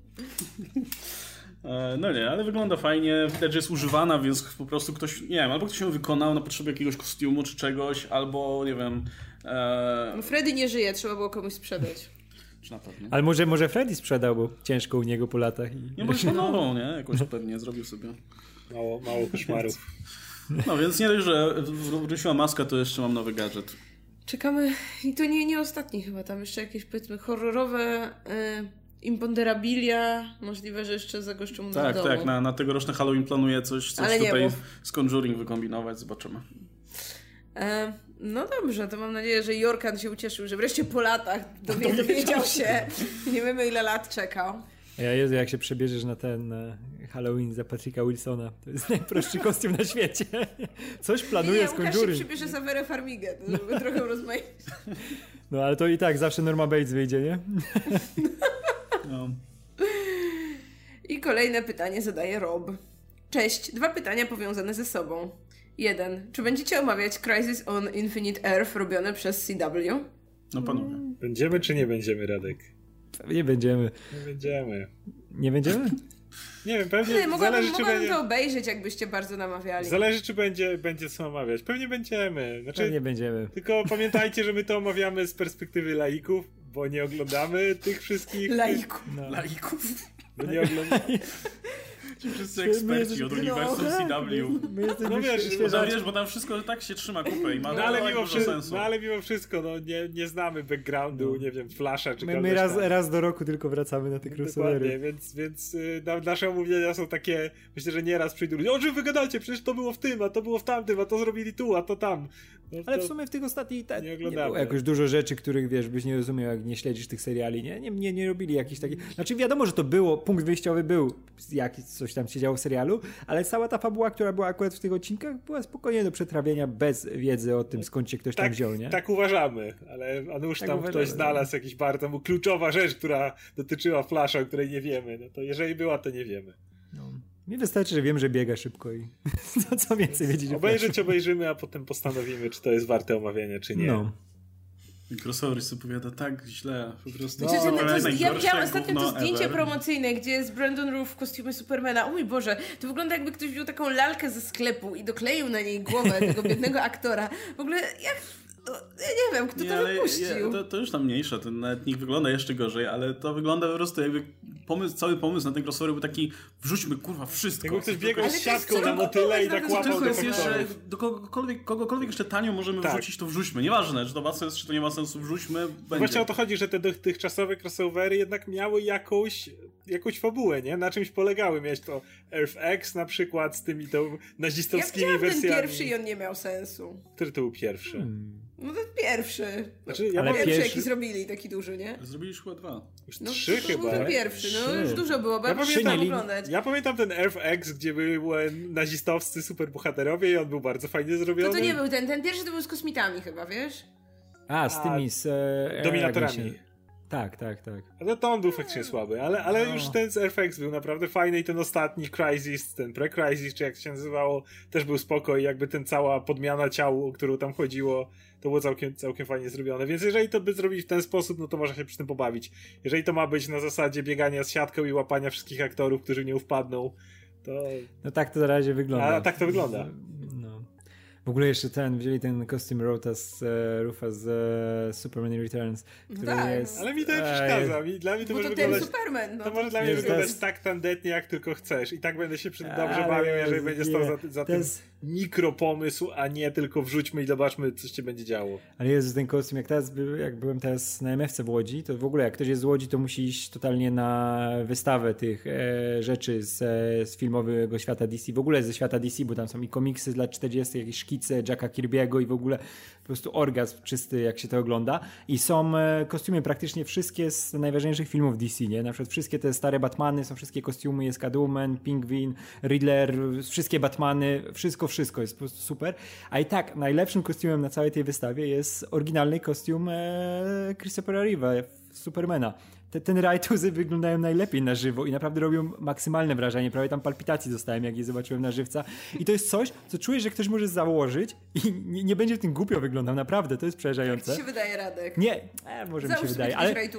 No nie, ale wygląda fajnie, widać, że jest używana, więc po prostu ktoś, nie wiem, albo ktoś ją wykonał na potrzeby jakiegoś kostiumu czy czegoś, albo nie wiem... No Freddy nie żyje, trzeba było komuś sprzedać. Czy na pewno? Ale może Freddy sprzedał, bo ciężko u niego po latach. Nie, bo się nową, nie? Jakoś pewnie zrobił sobie. Mało koszmarów. No więc nie dość, że wróciła maska, to jeszcze mam nowy gadżet. Czekamy, i to nie ostatni chyba, tam jeszcze jakieś powiedzmy horrorowe... imponderabilia, możliwe, że jeszcze zagoszczą na domu. Tak, na tegoroczny Halloween planuję coś tutaj z Conjuring wykombinować, zobaczymy. No dobrze, to mam nadzieję, że Jorkan się ucieszył, że wreszcie po latach dowiedział się. Nie wiemy, ile lat czekał. Jezu, jak się przebierzesz na ten Halloween za Patricka Wilsona, to jest najprostszy kostium na świecie. Coś planuje z Conjuring. Łukasz się przybierze za Verę Farmigę, żeby trochę rozmawiać. No ale to i tak zawsze Norma Bates wyjdzie, nie? No. I kolejne pytanie zadaje Rob. Cześć, 2 pytania powiązane ze sobą. 1. Czy będziecie omawiać Crisis on Infinite Earth robione przez CW? No panowie. Będziemy czy nie będziemy, Radek? Pewnie będziemy. Nie będziemy. Nie będziemy? Nie wiem, pewnie mogłabym to obejrzeć, jakbyście bardzo namawiali. Zależy, czy będzie co omawiać. Pewnie będziemy. Pewnie będziemy. Tylko pamiętajcie, że my to omawiamy z perspektywy laików, bo nie oglądamy tych wszystkich... Laików. No. Laików. Bo nie oglądamy... Ci wszyscy eksperci od uniwersum CW. No wiesz, bo tam wszystko tak się trzyma kupę i ma dużo sensu. No ale mimo wszystko, no nie znamy backgroundu, nie wiem, Flasha czy my raz do roku tylko wracamy na te crossovery. Dokładnie, więc nasze omówienia są takie, myślę, że nieraz przyjdą ludzie, o, że wy gadacie, przecież to było w tym, a to było w tamtym, a to zrobili tu, a to tam. No, ale w sumie w tych ostatnich nie było jakoś dużo rzeczy, których wiesz, byś nie rozumiał, jak nie śledzisz tych seriali, nie robili jakichś takich... Znaczy wiadomo, że to było, punkt wyjściowy był, coś tam się działo w serialu, ale cała ta fabuła, która była akurat w tych odcinkach, była spokojnie do przetrawienia bez wiedzy o tym, skąd się ktoś tam wziął, nie? Tak uważamy, ale a nuż tak tam ktoś znalazł jakiś bardzo kluczowa rzecz, która dotyczyła Flasha, o której nie wiemy, no to jeżeli była, to nie wiemy. No. Mi wystarczy, że wiem, że biega szybko i co więcej wiedzieć. Obejrzymy, a potem postanowimy, czy to jest warte omawiania, czy nie. No. Crossover się opowiada tak źle, po prostu. Ja widziałam ostatnio to zdjęcie promocyjne, gdzie jest Brandon Routh w kostiumie Supermana. O mój Boże, to wygląda jakby ktoś wziął taką lalkę ze sklepu i dokleił na niej głowę tego biednego aktora. W ogóle jak... Ja nie wiem, kto to wypuścił. To już tam mniejsza, ten nawet nikt wygląda jeszcze gorzej, ale to wygląda po prostu jakby cały pomysł na ten crossover był taki, wrzućmy kurwa wszystko. Jakby ktoś biegał z siatką na motyle i tak łapał. Tylko jest jeszcze, kogokolwiek jeszcze tanio możemy wrzucić, to wrzućmy. Nieważne, czy to ma sens, czy to nie ma sensu, wrzućmy. Właśnie o to chodzi, że te dotychczasowe crossovery jednak miały jakąś jakąś fabułę, nie? Na czymś polegały. Miałeś to Earth X na przykład z tymi to nazistowskimi wersjami. ten pierwszy i on nie miał sensu. Który to był pierwszy? No ten pierwszy. Znaczy, pierwszy jaki zrobili, taki duży, nie? Zrobili już chyba 2. Już 3 chyba. Był ten pierwszy, już dużo było, bo ja pamiętam ten Earth X, gdzie były nazistowscy superbohaterowie i on był bardzo fajnie zrobiony. To nie był ten pierwszy to był z kosmitami chyba, wiesz? Z tymi dominatorami. Tak. No to on był faktycznie słaby, ale już ten z Earth X był naprawdę fajny i ten ostatni Crysis, ten Pre-Crysis, czy jak to się nazywało, też był spoko i jakby ten cała podmiana ciał, o którą tam chodziło, to było całkiem fajnie zrobione. Więc jeżeli to by zrobić w ten sposób, no to można się przy tym pobawić. Jeżeli to ma być na zasadzie biegania z siatką i łapania wszystkich aktorów, którzy nie wpadną, to... No tak to na razie wygląda. A tak to wygląda. W ogóle jeszcze wzięli ten kostium Rufa z Superman Returns, który jest... Ale mi to nie przeszkadza. Dla mnie to może wyglądać... Superman, to może dla mnie wyglądać tak tandetnie, jak tylko chcesz. I tak będę się przy tym dobrze bawił, jeżeli będzie stał za tym mikropomysł, a nie tylko wrzućmy i zobaczmy, co się będzie działo. Ale Jezus, ten kostium, jak byłem teraz na MFC w Łodzi, to w ogóle jak ktoś jest z Łodzi, to musi iść totalnie na wystawę tych rzeczy z filmowego świata DC. W ogóle ze świata DC, bo tam są i komiksy z lat 40., jakieś szkice Jacka Kirby'ego i w ogóle po prostu orgazm czysty, jak się to ogląda. I są kostiumy praktycznie wszystkie z najważniejszych filmów DC, nie? Na przykład wszystkie te stare Batmany, są wszystkie kostiumy, jest Catwoman, Pingwin, Riddler, wszystkie Batmany, wszystko jest po prostu super. A i tak, najlepszym kostiumem na całej tej wystawie jest oryginalny kostium Christophera Reeve'a, Supermana. Ten rajtuzy wyglądają najlepiej na żywo i naprawdę robią maksymalne wrażenie. Prawie tam palpitacji dostałem, jak je zobaczyłem na żywca. I to jest coś, co czujesz, że ktoś może założyć i nie będzie w tym głupio wyglądał. Naprawdę, to jest przerażające. Jak ci się wydaje, Radek? Nie, może mi się wydaje.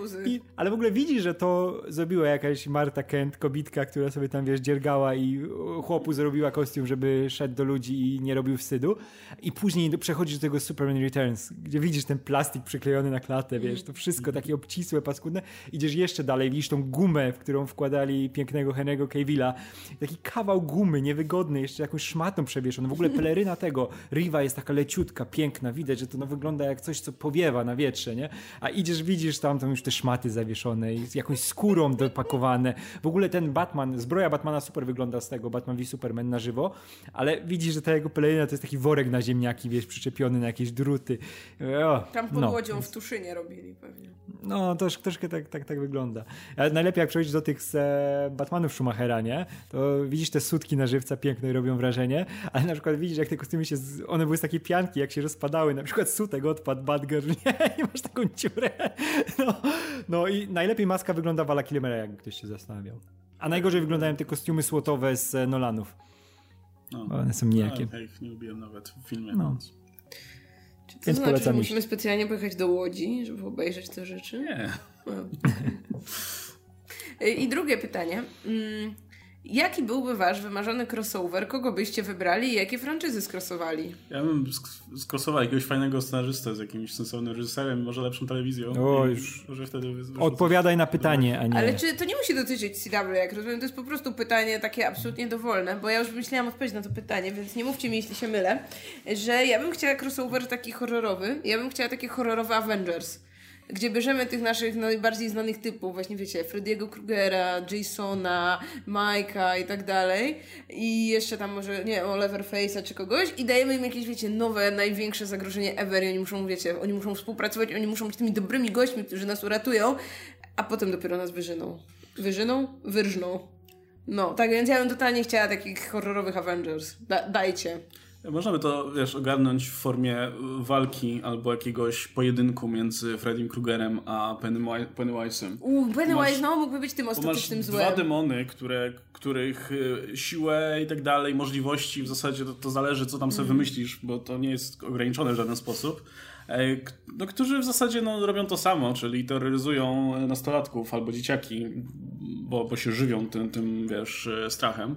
Ale w ogóle widzisz, że to zrobiła jakaś Marta Kent, kobitka, która sobie tam, wiesz, dziergała i chłopu zrobiła kostium, żeby szedł do ludzi i nie robił wstydu. I później przechodzisz do tego Superman Returns, gdzie widzisz ten plastik przyklejony na klatę, wiesz, to wszystko takie obcisłe, paskudne. Idziesz jeszcze dalej, widzisz tą gumę, w którą wkładali pięknego Henry'ego Cavilla. Taki kawał gumy, niewygodny, jeszcze jakąś szmatą przewieszoną. W ogóle peleryna tego Reeve'a jest taka leciutka, piękna. Widać, że to wygląda jak coś, co powiewa na wietrze, nie? A widzisz tam już te szmaty zawieszone i z jakąś skórą dopakowane. W ogóle ten Batman, zbroja Batmana super wygląda z tego, Batman v Superman na żywo, ale widzisz, że ta jego peleryna to jest taki worek na ziemniaki, wiesz, przyczepiony na jakieś druty. Tam pod łodzią w Tuszynie robili pewnie. No, troszkę tak wygląda. Ale najlepiej jak przechodzisz do tych Batmanów Schumachera, nie? To widzisz te sutki na żywca piękne i robią wrażenie, ale na przykład widzisz, jak te kostiumy one były z takiej pianki, jak się rozpadały, na przykład sutek odpadł, Batgirl, nie? I masz taką dziurę. No i najlepiej maska wygląda Vala Kilmera, jakby ktoś się zastanawiał. A najgorzej wyglądają te kostiumy słotowe z Nolanów. One są nijakie. Ja ich nie lubiłem nawet w filmie. Czy to znaczy, że musimy specjalnie pojechać do Łodzi, żeby obejrzeć te rzeczy? Nie. I drugie pytanie. Jaki byłby wasz wymarzony crossover? Kogo byście wybrali i jakie franczyzy skrosowali? Ja bym skrosował jakiegoś fajnego scenarzystę z jakimś sensownym reżyserem, może lepszą telewizją. Może wtedy odpowiadaj na pytanie, a nie... Ale czy to nie musi dotyczyć CW, jak rozumiem? To jest po prostu pytanie takie absolutnie dowolne, bo ja już myślałam odpowiedzieć na to pytanie, więc nie mówcie mi, jeśli się mylę, że ja bym chciała crossover taki horrorowy. Ja bym chciała takie horrorowe Avengers, gdzie bierzemy tych naszych najbardziej znanych typów, właśnie wiecie, Freddy'ego Krugera, Jasona, Mike'a i tak dalej. I jeszcze tam może, nie, Leatherface'a czy kogoś i dajemy im jakieś, wiecie, nowe, największe zagrożenie ever i oni muszą, wiecie, oni muszą współpracować, oni muszą być tymi dobrymi gośćmi, którzy nas uratują, a potem dopiero nas wyżyną. Wyrżną. No, tak więc ja bym totalnie chciała takich horrorowych Avengers. Dajcie. Można by to, wiesz, ogarnąć w formie walki albo jakiegoś pojedynku między Freddym Krugerem a Pennywise'em. Pennywise, mógłby być tym ostatecznym złem. Dwa demony, których siłę i tak dalej, możliwości, w zasadzie to zależy, co tam sobie wymyślisz, bo to nie jest ograniczone w żaden sposób. Którzy w zasadzie robią to samo, czyli terroryzują nastolatków albo dzieciaki, bo się żywią tym wiesz, strachem.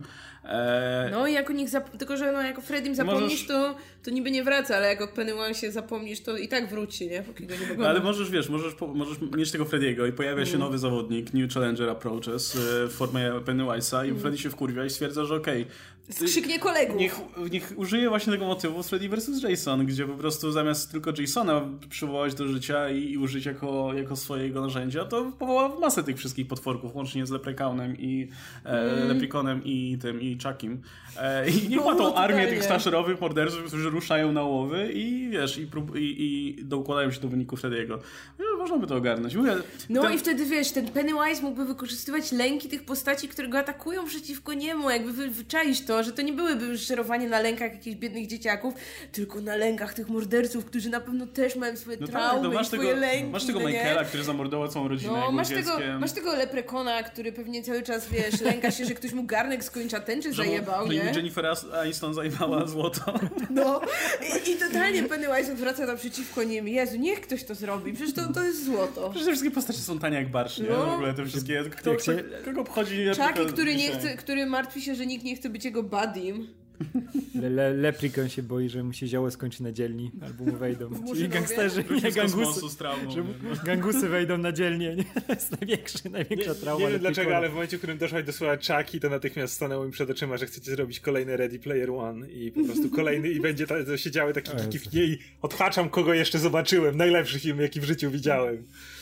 No i jak o nich tylko że no, jak o Freddym zapomnisz, to niby nie wraca, ale jak o Pennywise'ie zapomnisz, to i tak wróci, nie? Póki go nie no, ale możesz mieć tego Freddiego i pojawia się nowy zawodnik, New Challenger Approaches w formie Pennywise'a i Freddy się wkurwia i stwierdza, że skrzyknie kolegów. Niech użyje właśnie tego motywu z Freddy vs. Jason, gdzie po prostu zamiast tylko Jasona przywołać do życia i użyć jako swojego narzędzia, to powoła masę tych wszystkich potworków, łącznie z Leprechaunem i Leprechanem i Chuckiem. I niech ma tą armię tych slasherowych morderców, którzy ruszają na łowy i wiesz, i dokładają się do wyniku Freddy'ego. Można by to ogarnąć. I wtedy wiesz, ten Pennywise mógłby wykorzystywać lęki tych postaci, które go atakują przeciwko niemu, jakby wyczaić to, że to nie byłyby żerowanie na lękach jakichś biednych dzieciaków, tylko na lękach tych morderców, którzy na pewno też mają swoje traumy i swoje lęki. Masz tego Michaela, który zamordował całą rodzinę. Masz tego Leprechona, który pewnie cały czas, wiesz, lęka się, że ktoś mu garnek z kończa tęczy zajebał, nie? Jennifer Aniston zajmowała złoto. No i totalnie Pennywise odwraca naprzeciwko nim. Jezu, niech ktoś to zrobi, przecież to jest złoto. Przecież te wszystkie postacie są tanie jak barsz, nie? W ogóle te wszystkie... Kogo obchodzi... Chucky, który martwi się, że nikt nie chce być jego buddym. Leprechaun się boi, że mu się zioło skończy na dzielni, albo mu wejdą. Czyli gangsterzy, nie gangusy. Gangusy wejdą na dzielnię. Nie? To jest największa trauma. Nie wiem dlaczego, ale w momencie, w którym doszła do słowa Chucky, to natychmiast stanęło mi przed oczyma, że chcecie zrobić kolejny Ready Player One i po prostu kolejny i będzie się działy takie kiki i odhaczam, kogo jeszcze zobaczyłem. Najlepszy film, jaki w życiu widziałem.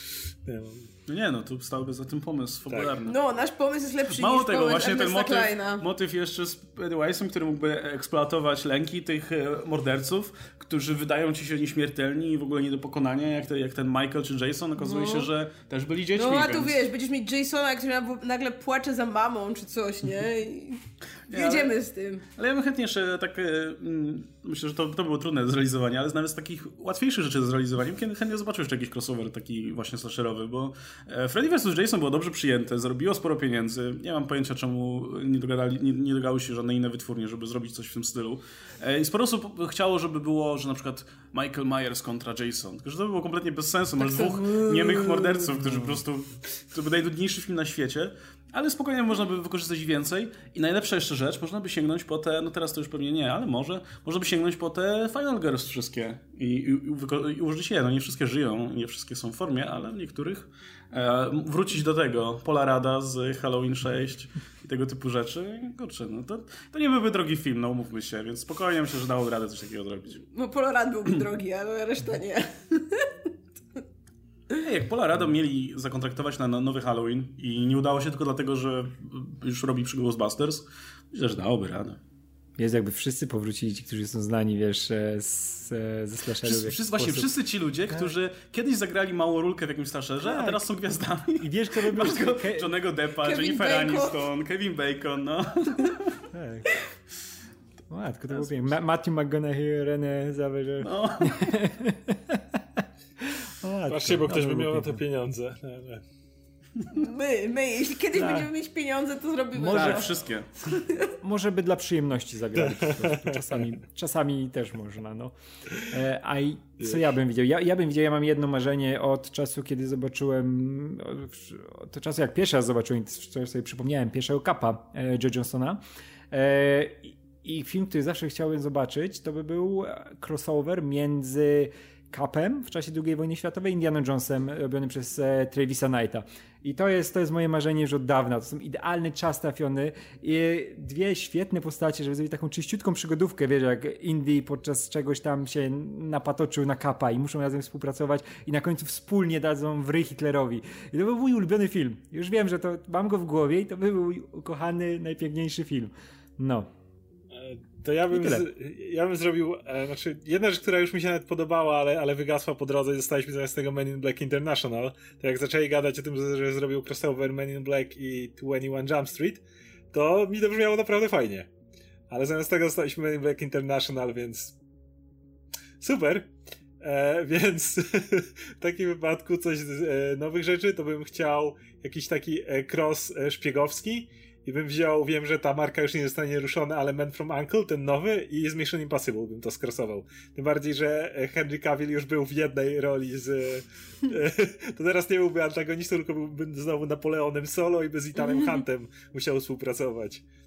Tu stałby za tym pomysł fabularny. Tak. No, nasz pomysł jest lepszy Mało niż tego, pomysł właśnie ten Ernesta motyw jeszcze z Pennywise'em, który mógłby eksploatować lęki tych morderców, którzy wydają ci się nieśmiertelni i w ogóle nie do pokonania, jak ten Michael czy Jason. Okazuje się, że też byli dziećmi. No a tu wiesz, będziesz mieć Jasona, który nagle płacze za mamą czy coś, nie? I jedziemy z tym. Ale ja bym chętnie jeszcze myślę, że to było trudne do zrealizowania, ale nawet z takich łatwiejszych rzeczy do zrealizowania chętnie zobaczył jeszcze jakiś crossover taki właśnie slasherowy, bo Freddy vs. Jason było dobrze przyjęte, zarobiło sporo pieniędzy. Nie mam pojęcia, czemu nie dogały się żadne inne wytwórnie, żeby zrobić coś w tym stylu. I sporo osób chciało, żeby było, że na przykład Michael Myers kontra Jason. Tylko, że to by było kompletnie bez sensu. Masz dwóch niemych morderców, którzy po prostu... To był najnudniejszy film na świecie. Ale spokojnie można by wykorzystać więcej. I najlepsza jeszcze rzecz, można by sięgnąć po te, no teraz to już pewnie nie, ale można by sięgnąć po te Final Girls wszystkie i użyć je. No nie wszystkie żyją, nie wszystkie są w formie, ale w niektórych wrócić do tego Paula Rada z Halloween 6 i tego typu rzeczy. Kurczę, no to nie byłby drogi film, no umówmy się, więc spokojnie myślę, że dałoby radę coś takiego zrobić. No Paul Rudd byłby drogi, ale reszta nie. Jak Paula Rada mieli zakontraktować na nowy Halloween i nie udało się tylko dlatego, że już robi przy Ghostbusters, myślę, że dałoby radę. Jest jakby wszyscy powrócili, ci, którzy są znani, wiesz, ze slasherów. Wszyscy ci ludzie, którzy kiedyś zagrali małą rólkę w jakimś slasherze, a teraz są gwiazdami. I wiesz, kto robił... Johnnego Deppa, Jennifer Aniston, Kevin Bacon, no. Tak. Matko, to było piękne. Matthew McConaughey, René Zellweger. No. Patrzcie, bo ktoś by miał na to pieniądze. My, jeśli kiedyś będziemy mieć pieniądze, to zrobimy może wszystkie. Może by dla przyjemności zagrali po prostu. Czasami też można, no. A co ja bym widział? Ja bym widział, ja mam jedno marzenie od czasu, kiedy zobaczyłem, od czasu jak pierwszy raz zobaczyłem, co sobie przypomniałem, pierwszego Kapa Joe Johnsona. I film, który zawsze chciałem zobaczyć, to by był crossover między Capem w czasie II wojny światowej, Indiana Jonesem robiony przez Travisa Knighta. I to jest moje marzenie już od dawna. To są idealny czas trafiony i dwie świetne postacie, żeby zrobić taką czyściutką przygodówkę, wiesz, jak Indy podczas czegoś tam się napatoczył na Capa i muszą razem współpracować i na końcu wspólnie dadzą w ryj Hitlerowi. I to był mój ulubiony film. Już wiem, że to mam go w głowie i to był mój ukochany, najpiękniejszy film. No. To ja bym zrobił, znaczy jedna rzecz, która już mi się nawet podobała, ale wygasła po drodze i dostaliśmy zamiast tego Men in Black International, to jak zaczęli gadać o tym, że zrobił crossover Men in Black i 21 Jump Street, to mi to brzmiało naprawdę fajnie. Ale zamiast tego dostaliśmy Men in Black International, więc super. Więc w takim wypadku coś z nowych rzeczy, to bym chciał jakiś taki cross szpiegowski. I bym wziął, wiem, że ta marka już nie zostanie ruszona, ale Man from U.N.C.L.E., ten nowy i z Mission Impossible bym to skrossował. Tym bardziej, że Henry Cavill już był w jednej roli z... to teraz nie byłby antagonistą, tylko byłby znowu Napoleonem Solo i by z Ethanem Huntem musiał współpracować.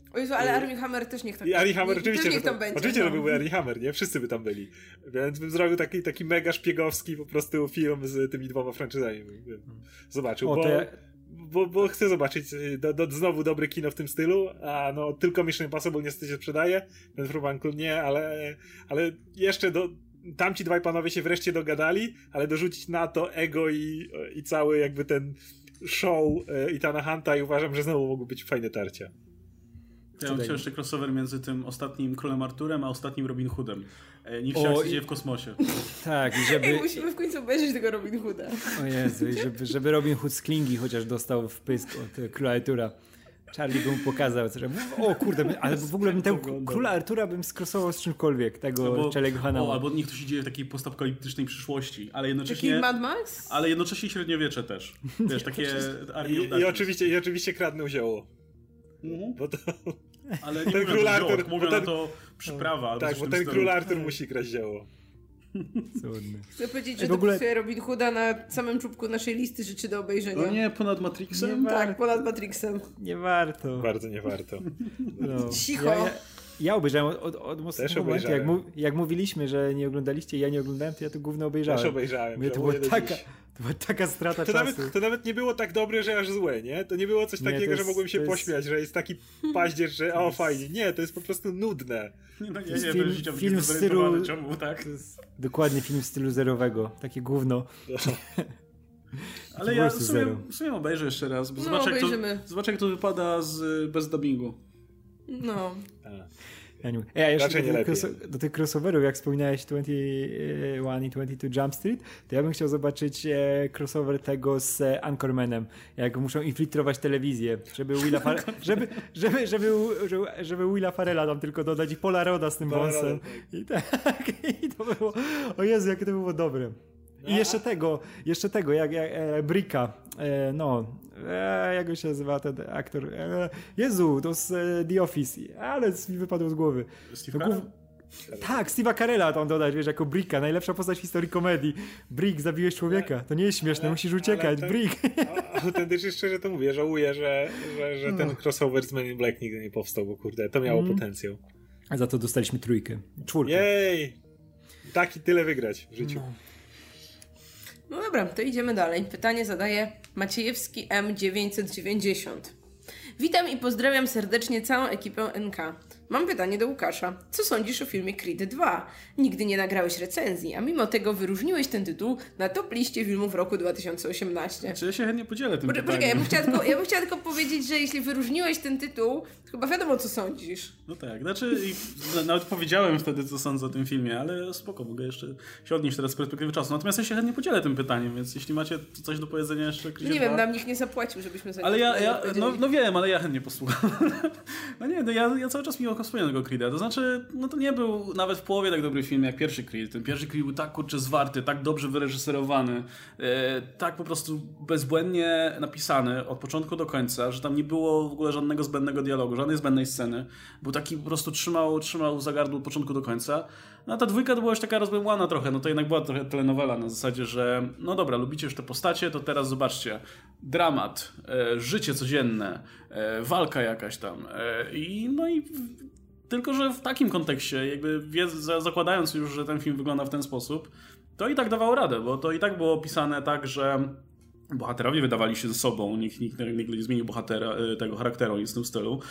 O Jezu, ale Armie Hammer też niech tam I Armie Hammer oczywiście, niech tam będzie. Oczywiście, no. że byłby Armie Hammer, nie? Wszyscy by tam byli. Więc bym zrobił taki mega szpiegowski po prostu film z tymi 2 franczyzami. Zobaczył, bo chcę zobaczyć znowu dobre kino w tym stylu, a no tylko Mission Impossible niestety się sprzedaje, ten Frubankul nie, ale jeszcze tamci 2 panowie się wreszcie dogadali, ale dorzucić na to Ego i cały jakby ten show Ethana Hunta i uważam, że znowu mogły być fajne tarcia. Ja bym chciał jeszcze crossover między tym ostatnim Królem Arturem, a ostatnim Robin Hoodem. Niech się dzieje w kosmosie. Tak, żeby... Musimy w końcu obejrzeć tego Robin Hooda. O Jezu, żeby Robin Hood z Klingi chociaż dostał w pysk od Króla Artura. Charlie by mu pokazał, że o kurde, ale w ogóle bym tego Króla Artura bym skrosował z czymkolwiek, tego Charlie'ego Hanama. Albo niech to się dzieje w takiej postapokaliptycznej przyszłości, ale jednocześnie... Taki Mad Max? Ale jednocześnie średniowiecze też. Wiesz, takie... I oczywiście kradną zioło. Bo to... Ale nie ten Król Artur, mówią na to przyprawa. Tak, bo ten Król Artur musi kraść zioło. Cudny. Chcę powiedzieć, że dopisuję Robin Hooda na samym czubku naszej listy rzeczy do obejrzenia. No nie, ponad Matrixem? Tak, ponad Matrixem. Nie warto. Bardzo nie warto. No. Cicho. Ja obejrzałem od mocnego momentu. Jak mówiliśmy, że nie oglądaliście, ja nie oglądałem, to ja to gówno obejrzałem. Też obejrzałem. To była taka strata czasu. To nawet nie było tak dobre, że aż złe, nie? To nie było coś takiego, że mogłem się pośmiać, że jest taki paździerz, że o fajnie. Nie, to jest po prostu nudne. Film w stylu... Czemu, tak? Dokładnie film w stylu zerowego. Takie gówno. Ale ja w sumie obejrzę jeszcze raz, bo zobaczę jak to wypada bez dubbingu. No. Ja jeszcze do tych crossoverów, jak wspominałeś 21 i 22 Jump Street, to ja bym chciał zobaczyć crossover tego z Anchormanem, jak muszą infiltrować telewizję, żeby żeby Willa Farrella tam tylko dodać i Paula Roda z tym wąsem. I to było, o Jezu, jakie to było dobre. I jeszcze tego, jak Bricka, jak go się nazywa ten aktor? Jezu, to z The Office, ale mi wypadło z głowy. Tak, Steve'a Carella tam dodać, wiesz, jako Bricka, najlepsza postać w historii komedii. Brick, zabiłeś człowieka, to nie jest śmieszne, musisz uciekać, Brick. Autentycznie szczerze to mówię, żałuję, że ten crossover z Men in Black nigdy nie powstał, bo kurde, to miało potencjał. A za to dostaliśmy 4. Jej! Taki tyle wygrać w życiu. No dobra, to idziemy dalej. Pytanie zadaje Maciejewski M990. Witam i pozdrawiam serdecznie całą ekipę NK. Mam pytanie do Łukasza. Co sądzisz o filmie Creed 2? Nigdy nie nagrałeś recenzji, a mimo tego wyróżniłeś ten tytuł na top liście filmów roku 2018. Czy ja się chętnie podzielę tym pytaniem? Poczekaj, ja bym chciała tylko powiedzieć, że jeśli wyróżniłeś ten tytuł, to chyba wiadomo, co sądzisz. No tak, nawet powiedziałem wtedy, co sądzę o tym filmie, ale spoko, mogę jeszcze się odnieść teraz z perspektywy czasu. Natomiast ja się chętnie podzielę tym pytaniem, więc jeśli macie coś do powiedzenia jeszcze... Nie wiem, nam nikt nie zapłacił, żebyśmy za ale no wiem, ale ja chętnie posłucham. Ja cały czas miło wspomniałem tego Creed'a. To znaczy, to nie był nawet w połowie tak dobry film jak pierwszy Creed. Ten pierwszy Creed był tak zwarty, tak dobrze wyreżyserowany, tak po prostu bezbłędnie napisany od początku do końca, że tam nie było w ogóle żadnego zbędnego dialogu, żadnej zbędnej sceny. Był taki po prostu trzymał za gardło od początku do końca. No a ta dwójka to była już taka rozbłędana trochę, to jednak była trochę telenowela na zasadzie, że no dobra, lubicie już te postacie, to teraz zobaczcie, dramat, życie codzienne, walka jakaś tam i tylko, że w takim kontekście, jakby zakładając już, że ten film wygląda w ten sposób, to i tak dawało radę, bo to i tak było opisane tak, że bohaterowie wydawali się ze sobą, nikt nie zmienił tego charakteru, nic w tym stylu.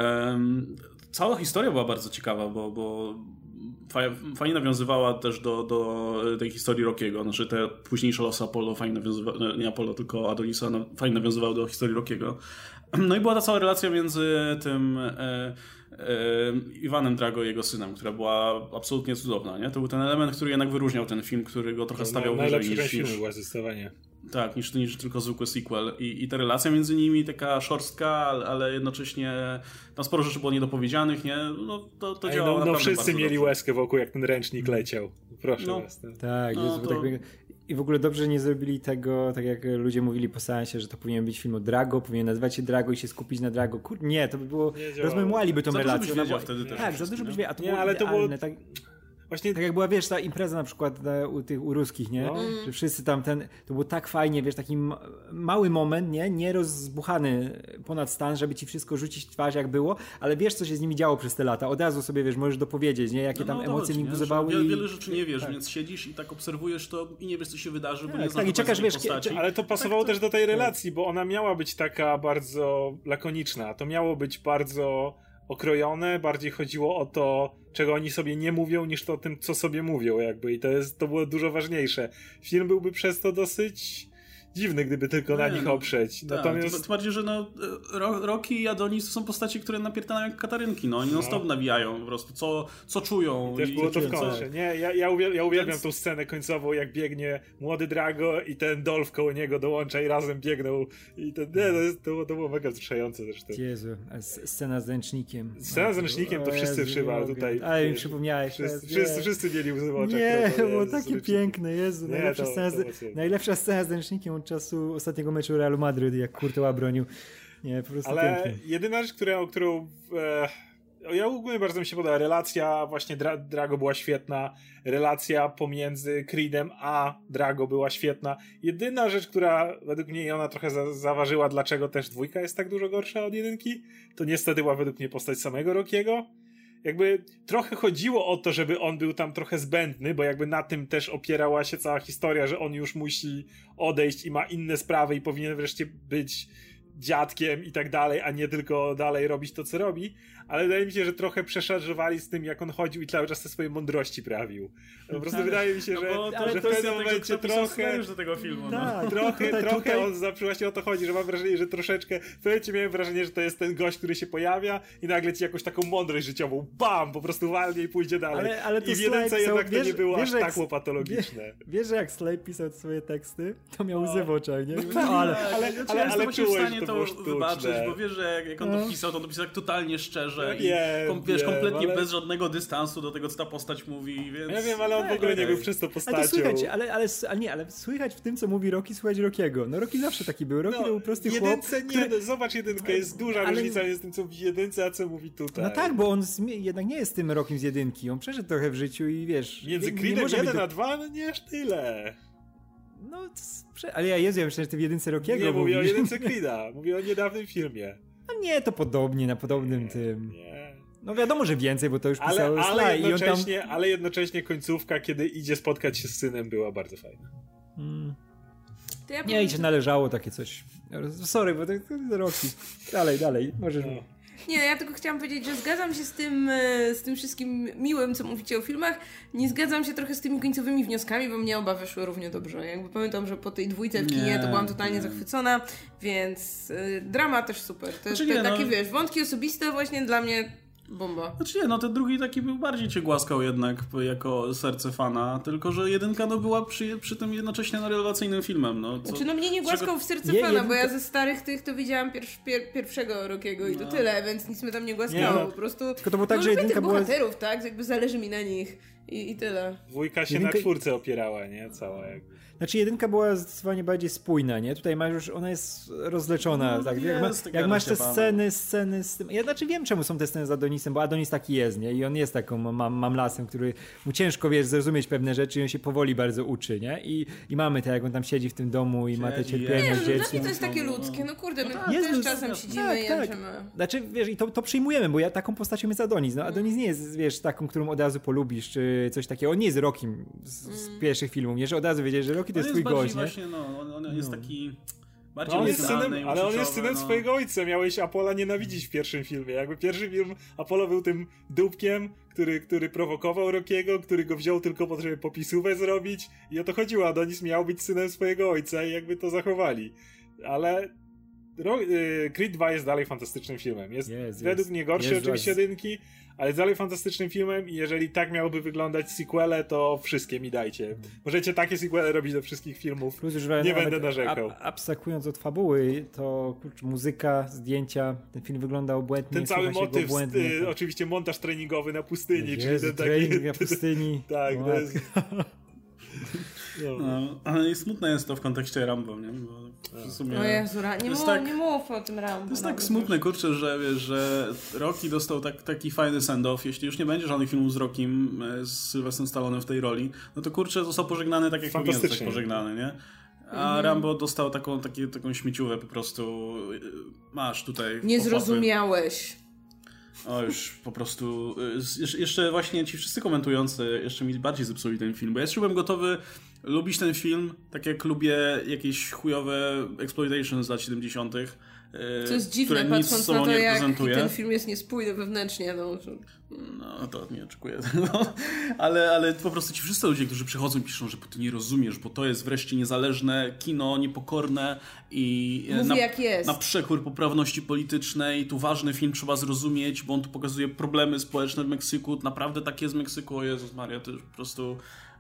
Cała historia była bardzo ciekawa, bo fajnie nawiązywała też do tej historii Rockiego, znaczy te późniejsze losy Apollo fajnie nawiązywały, nie Apollo, tylko Adonisa fajnie nawiązywały do historii Rockiego. No i była ta cała relacja między tym Iwanem Drago i jego synem, która była absolutnie cudowna, nie? To był ten element, który jednak wyróżniał ten film, który go trochę stawiał wyżej niż filmu była zdecydowanie. Tak, niż tylko zwykły sequel. I ta relacja między nimi taka szorstka, ale jednocześnie tam sporo rzeczy było niedopowiedzianych, nie? No to działało naprawdę wszyscy mieli dobrze. Łezkę wokół, jak ten ręcznik leciał. Proszę was. Tak, i w ogóle dobrze nie zrobili tego, tak jak ludzie mówili po seansie, że to powinien być film o Drago, powinien nazywać się Drago i się skupić na Drago. Nie, to by było, rozmemłaliby tą relację. Za dużo byś wiedział wtedy też. Tak, za dużo byś wiedział, a to było ale to było... tak... Właśnie Tak jak była, wiesz, ta impreza na przykład u ruskich, nie? No. Że wszyscy tam to było tak fajnie, wiesz, taki mały moment, nie rozbuchany ponad stan, żeby ci wszystko rzucić w twarz jak było, ale wiesz, co się z nimi działo przez te lata. Od razu sobie, wiesz, możesz dopowiedzieć, nie? Jakie tam emocje mi buzowały. Wiele rzeczy nie wiesz, więc siedzisz i tak obserwujesz to i nie wiesz, co się wydarzy, bo nie znasz i czekasz, wiesz, postaci. ale to pasowało też do tej relacji, bo ona miała być taka bardzo lakoniczna. To miało być bardzo okrojone, bardziej chodziło o to, czego oni sobie nie mówią, niż to o tym, co sobie mówią jakby i to było dużo ważniejsze. Film byłby przez to dosyć dziwny, gdyby tylko na nich oprzeć. Tak, Natomiast... tym bardziej, że Rocky i Adonis to są postaci, które napierdalają jak katarynki, oni non-stop nawijają po prostu, co czują. Też było to w kontrze. Nie, ja uwielbiam Więc... tą scenę końcową, jak biegnie młody Drago i ten Dolph koło niego dołącza i razem biegną. I to było mega wzruszające zresztą. Jezu, scena z ręcznikiem. Scena z ręcznikiem to wszyscy chyba tutaj. Ale mi przypomniałeś. Wszyscy mieli łzy w oczach. Nie, to było takie piękne, Jezu. Nie, najlepsza scena z ręcznikiem od czasu ostatniego meczu Realu Madryt, jak Courtois bronił. Nie, po prostu ale pięknie. jedyna rzecz, którą ja ogólnie bardzo mi się podoba. Relacja właśnie Drago była świetna. Relacja pomiędzy Creedem a Drago była świetna. Jedyna rzecz, która według mnie i ona trochę zaważyła, dlaczego też 2 jest tak dużo gorsza od 1, to niestety była według mnie postać samego Rockiego. Jakby trochę chodziło o to, żeby on był tam trochę zbędny, bo jakby na tym też opierała się cała historia, że on już musi odejść i ma inne sprawy i powinien wreszcie być dziadkiem i tak dalej, a nie tylko dalej robić to, co robi, ale wydaje mi się, że trochę przeszarżowali z tym, jak on chodził i cały czas te swoje mądrości prawił. Po prostu wydaje mi się, że w pewnym momencie trochę do tego filmu. Trochę on właśnie o to chodzi, że mam wrażenie, że troszeczkę w pewnym momencie miałem wrażenie, że to jest ten gość, który się pojawia i nagle ci jakąś taką mądrość życiową bam, po prostu walnie i pójdzie dalej. Ale i w jedynce jednak to nie było aż tak łopatologiczne. Wiesz, że jak Slade pisał swoje teksty, to miał łzy w oczach, nie? Ale czułeś, że to było sztuczne. Wybaczyć, bo wiesz, że jak on to pisał, to on to pisał tak totalnie szczerze wiesz, kompletnie bez żadnego dystansu do tego, co ta postać mówi, więc... Ja wiem, ale on w ogóle nie był przez to postacią. Ale to słychać, ale słychać w tym, co mówi Rocky, słychać Rockiego. No Rocky zawsze taki był. Rocky to był prosty chłop. Zobacz jedynkę, jest duża różnica między tym, co mówi jedynce, a co mówi tutaj. No tak, bo on jednak nie jest tym Rockiem z 1. On przeszedł trochę w życiu i wiesz... Między Creedem 1 a 2, no nie aż tyle. No, ale ja myślę, że ty w 1 Rockiego nie, mówię o jedynce Creeda. Mówię o niedawnym filmie. No nie, to podobnie, na podobnym tym. Nie. No wiadomo, że więcej, bo to już pisał Sly. Ale jednocześnie końcówka, kiedy idzie spotkać się z synem, była bardzo fajna. Ja i się należało takie coś. Sorry, bo to Rocky. Dalej, możesz... No. Nie, ja tylko chciałam powiedzieć, że zgadzam się z tym wszystkim miłym, co mówicie o filmach. Nie zgadzam się trochę z tymi końcowymi wnioskami, bo mnie oba wyszły równie dobrze. Jakby pamiętam, że po tej 2 w kinie to byłam totalnie zachwycona, więc drama też super. Takie wiesz, wątki osobiste właśnie dla mnie bomba. Znaczy nie, ten drugi taki był bardziej cię głaskał jednak jako serce fana, tylko że 1 była przy tym jednocześnie rewelacyjnym filmem. Mnie nie głaskał w serce fana, bo ja ze starych tych to widziałam pierwszego Rockiego i to tyle, więc nic mnie tam nie głaskało. Po prostu tylko to było tak, że 1 tych była... bohaterów, tak? Jakby zależy mi na nich i tyle. 2 się na 4 opierała, nie? Cała jakby. Znaczy 1 była zdecydowanie bardziej spójna, nie? Tutaj masz już, ona jest rozleczona. No, tak? Jak masz te sceny z tym... Ja wiem, czemu są te sceny z Adonisem, bo Adonis taki jest, nie? I on jest taką mamlasem, który mu ciężko, zrozumieć pewne rzeczy i on się powoli bardzo uczy, nie? I mamy to, jak on tam siedzi w tym domu i ma te cierpienie z dzieckiem. Dla mnie to jest takie ludzkie, też czasem siedzimy i jęczymy. Znaczy, wiesz, i to przyjmujemy, bo taką postacią jest Adonis. Adonis nie jest, wiesz, taką, którą od razu polubisz, czy coś takiego. On nie jest Rockim z pierwszych filmów, nie? Że od razu wiedzieć, że Rocky to jest twój gość, nie? Właśnie, on jest taki... Bardziej ale on jest synem swojego ojca. Miałeś Apolla nienawidzić w pierwszym filmie. Jakby pierwszy film Apollo był tym dupkiem, który prowokował Rockiego, który go wziął tylko po to, żeby popisówę zrobić. I o to chodziło. Adonis miał być synem swojego ojca i jakby to zachowali. Ale Creed 2 jest dalej fantastycznym filmem. Jest według mnie gorszy oczywiście jedynki, ale jest dalej fantastycznym filmem i jeżeli tak miałoby wyglądać sequele, to wszystkie mi dajcie. Możecie takie sequele robić do wszystkich filmów. Plus już nie będę narzekał. Abstrahując od fabuły, to muzyka, zdjęcia, ten film wygląda obłędnie. Ten cały motyw, oczywiście montaż treningowy na pustyni. Jezu, czyli ten trening na pustyni. Tak, to jest... No, ale i smutne jest to w kontekście Rambo, nie? Bo w sumie O Jezu, nie mów o tym Rambo. to jest tak smutne, kurczę, że wiesz, że Rocky dostał taki fajny send-off. Jeśli już nie będzie żadnych filmów z Rockim, z Sylwestrem Stallonem w tej roli, no to kurczę, został pożegnany tak, jak powinien zostać pożegnany, nie? A Rambo dostał taką śmieciówę po prostu. Masz tutaj. Nie zrozumiałeś. O, już po prostu. Jeszcze właśnie ci wszyscy komentujący jeszcze mi bardziej zepsuli ten film, bo ja byłem gotowy lubić ten film, tak jak lubię jakieś chujowe exploitation z lat 70. Co jest dziwne, patrząc na to, jak ten film jest niespójny wewnętrznie. No to nie oczekuję. No, ale po prostu ci wszyscy ludzie, którzy przychodzą i piszą, że ty nie rozumiesz, bo to jest wreszcie niezależne kino, niepokorne i jak jest. Na przekór poprawności politycznej. Tu ważny film trzeba zrozumieć, bo on tu pokazuje problemy społeczne w Meksyku. Naprawdę tak jest w Meksyku. O Jezus Maria, to już po prostu...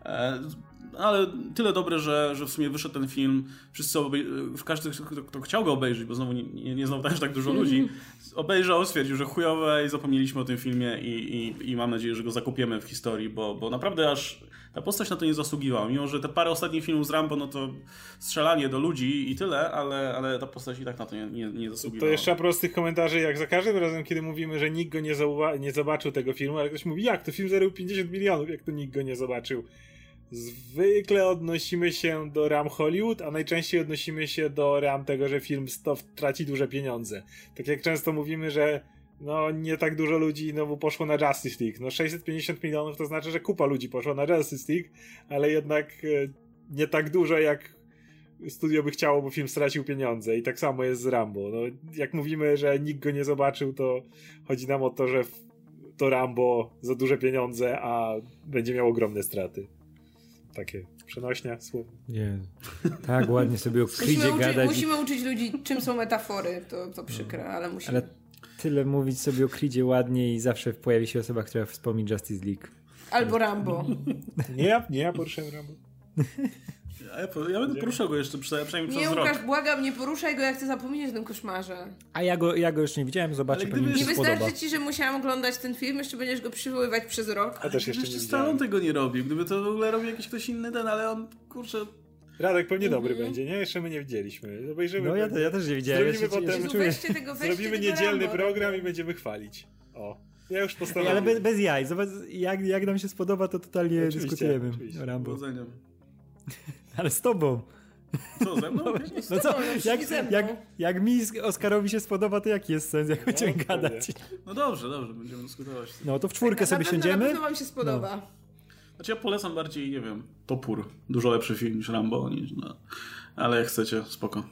ale tyle dobre, że w sumie wyszedł ten film. Wszyscy każdy, kto chciał go obejrzeć, bo znowu nie znowu też tak dużo ludzi, obejrzał, stwierdził, że chujowe i zapomnieliśmy o tym filmie i mam nadzieję, że go zakupiemy w historii, bo naprawdę aż ta postać na to nie zasługiwała. Mimo, że te parę ostatnich filmów z Rambo, no to strzelanie do ludzi i tyle, ale ta postać i tak na to nie zasługiwała. To jeszcze a propos tych komentarzy, jak za każdym razem, kiedy mówimy, że nikt go nie zobaczył tego filmu, ale ktoś mówi, jak to film zarobił 50 milionów, jak to nikt go nie zobaczył. Zwykle odnosimy się do ram Hollywood, a najczęściej odnosimy się do ram tego, że film traci duże pieniądze. Tak jak często mówimy, że no nie tak dużo ludzi znowu poszło na Justice League. No 650 milionów to znaczy, że kupa ludzi poszło na Justice League, ale jednak nie tak dużo jak studio by chciało, bo film stracił pieniądze. I tak samo jest z Rambo. No, jak mówimy, że nikt go nie zobaczył, to chodzi nam o to, że to Rambo za duże pieniądze, a będzie miał ogromne straty. Takie przenośnia słowo. Nie. Tak ładnie sobie o Creedzie gadać. Musimy uczyć ludzi, czym są metafory. To przykre, ale musimy. Ale tyle mówić sobie o Creedzie ładnie i zawsze pojawi się osoba, która wspomni Justice League. Albo Rambo. Nie ja poruszyłem Rambo. Ja będę poruszał go jeszcze przynajmniej przez rok. Nie, Łukasz, błagam, nie poruszaj go, ja chcę zapomnieć o tym koszmarze. A ja go już nie widziałem, zobaczę, pewnie mi się spodoba. spodoba. Nie wystarczy ci, że musiałam oglądać ten film, jeszcze będziesz go przywoływać przez rok. A też jeszcze nie Stallone tego nie robił. Gdyby to w ogóle robił jakiś ktoś inny, ale on, kurczę... Radek pewnie dobry będzie, nie? Jeszcze my nie widzieliśmy. Obejrzymy. No ja też nie widziałem. Zrobimy niedzielny program i będziemy chwalić. O. Ja już postanowiłem. Ale bez jaj. Zobacz, jak nam się spodoba, to totalnie dyskutujemy o Rambo. Ale z tobą. Co, ze mną? No co, jak mi Oskarowi się spodoba, to jaki jest sens, jak będziemy gadać? No dobrze, będziemy dyskutować. No to w czwórkę sobie siądziemy. Na pewno wam się spodoba. No. Znaczy ja polecam bardziej, nie wiem, Topór. Dużo lepszy film niż Rambo. Ale jak chcecie, spoko.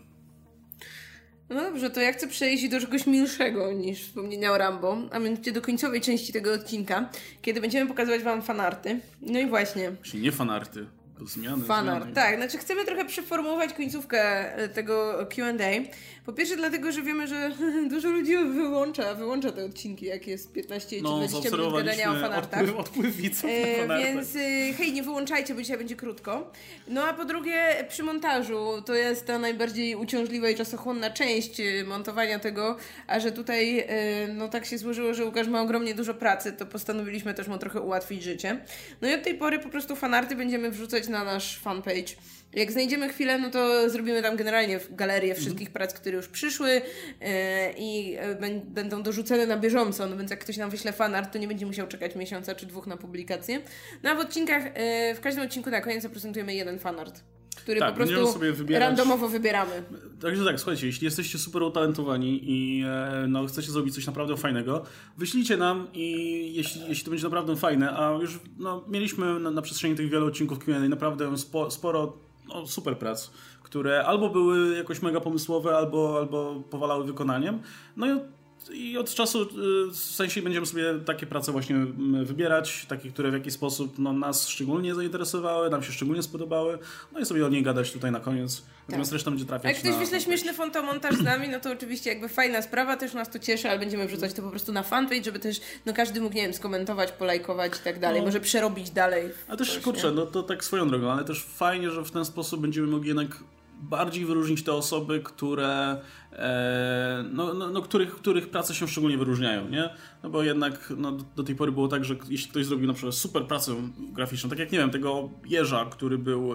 No dobrze, to ja chcę przejść do czegoś milszego niż wspomnienia o Rambo, a mianowicie do końcowej części tego odcinka, kiedy będziemy pokazywać wam fanarty. No i właśnie. Czyli nie fanarty. Zmiany. Tak, znaczy chcemy trochę przeformułować końcówkę tego Q&A. Po pierwsze dlatego, że wiemy, że dużo ludzi wyłącza te odcinki, jak jest 15 czy 20 minut gadania o fanartach. Odpływ widzów na fanartach. Więc hej, nie wyłączajcie, bo dzisiaj będzie krótko. No a po drugie, przy montażu to jest ta najbardziej uciążliwa i czasochłonna część montowania tego, a że tutaj no tak się złożyło, że Łukasz ma ogromnie dużo pracy, to postanowiliśmy też mu trochę ułatwić życie. No i od tej pory po prostu fanarty będziemy wrzucać na nasz fanpage. Jak znajdziemy chwilę, no to zrobimy tam generalnie galerię wszystkich prac, które już przyszły i będą dorzucone na bieżąco, no więc jak ktoś nam wyśle fanart, to nie będzie musiał czekać miesiąca czy dwóch na publikację. No a w odcinkach, w każdym odcinku na koniec zaprezentujemy jeden fanart, który po prostu sobie randomowo wybieramy. Także tak, słuchajcie, jeśli jesteście super utalentowani i no, chcecie zrobić coś naprawdę fajnego, wyślijcie nam i jeśli to będzie naprawdę fajne, a już no, mieliśmy na przestrzeni tych wielu odcinków Q&A naprawdę sporo super prac, które albo były jakoś mega pomysłowe, albo powalały wykonaniem. No i od czasu, w sensie będziemy sobie takie prace właśnie wybierać, takie, które w jakiś sposób nas szczególnie zainteresowały, nam się szczególnie spodobały, no i sobie o niej gadać tutaj na koniec. Natomiast reszta będzie trafiać. Jak ktoś wyśle śmieszny fotomontaż z nami, no to oczywiście jakby fajna sprawa, też nas to cieszy, ale będziemy wrzucać to po prostu na fanpage, żeby też każdy mógł, nie wiem, skomentować, polajkować i tak dalej, może przerobić dalej. A też, kurczę, no to tak swoją drogą, ale też fajnie, że w ten sposób będziemy mogli jednak bardziej wyróżnić te osoby, które których prace się szczególnie wyróżniają, nie? No bo jednak do tej pory było tak, że jeśli ktoś zrobił na przykład super pracę graficzną, tak jak, nie wiem, tego Jeża, który był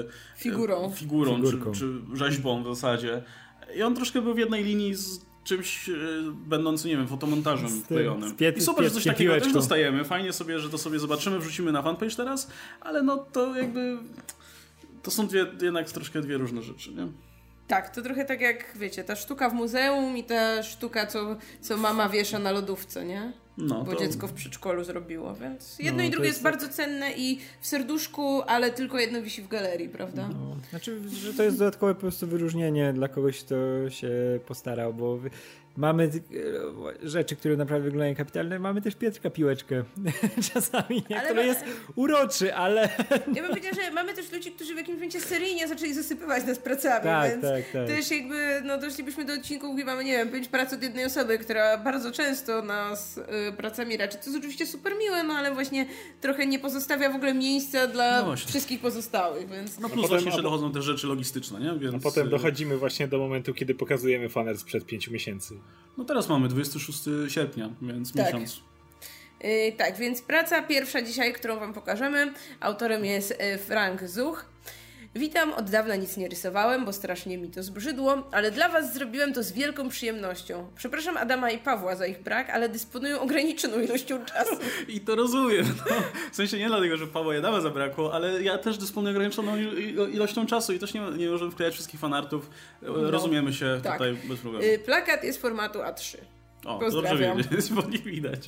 figurą czy rzeźbą w zasadzie, i on troszkę był w jednej linii z czymś będącym, nie wiem, fotomontażem klejonym. I super, że coś takiego też dostajemy. Fajnie sobie, że to sobie zobaczymy, wrzucimy na fanpage teraz, ale no to jakby to są jednak troszkę dwie różne rzeczy, nie? Tak, to trochę tak jak, wiecie, ta sztuka w muzeum i ta sztuka, co mama wiesza na lodówce, nie? Bo dziecko w przedszkolu zrobiło, więc jedno i drugie jest bardzo cenne i w serduszku, ale tylko jedno wisi w galerii, prawda? Znaczy, że to jest dodatkowe po prostu wyróżnienie dla kogoś, kto się postarał, bo mamy rzeczy, które naprawdę wyglądają kapitalne, mamy też Pietrka Piłeczkę czasami, który jest uroczy, ale... Ja bym powiedziała, że mamy też ludzi, którzy w jakimś momencie seryjnie zaczęli zasypywać nas pracami, więc też jakby, doszlibyśmy do odcinków, gdzie mamy, nie wiem, 5 prac od jednej osoby, która bardzo często nas pracami raczy. To jest oczywiście super miłe, ale właśnie trochę nie pozostawia w ogóle miejsca dla wszystkich pozostałych, więc... No plus właśnie jeszcze dochodzą też rzeczy logistyczne, nie? Więc... A potem dochodzimy właśnie do momentu, kiedy pokazujemy fanart sprzed 5 miesięcy. No teraz mamy 26 sierpnia, więc miesiąc. Tak, więc praca pierwsza dzisiaj, którą wam pokażemy, autorem jest Frank Zuch. Witam, od dawna nic nie rysowałem, bo strasznie mi to zbrzydło, ale dla was zrobiłem to z wielką przyjemnością. Przepraszam Adama i Pawła za ich brak, ale dysponują ograniczoną ilością czasu. I to rozumiem. No. W sensie nie dlatego, że Pawła i Adama zabrakło, ale ja też dysponuję ograniczoną ilością czasu i też nie możemy wklejać wszystkich fanartów. Rozumiemy się tutaj bez problemu. Plakat jest formatu A3. O, pozdrawiam. Dobrze wiedzieć, bo nie widać.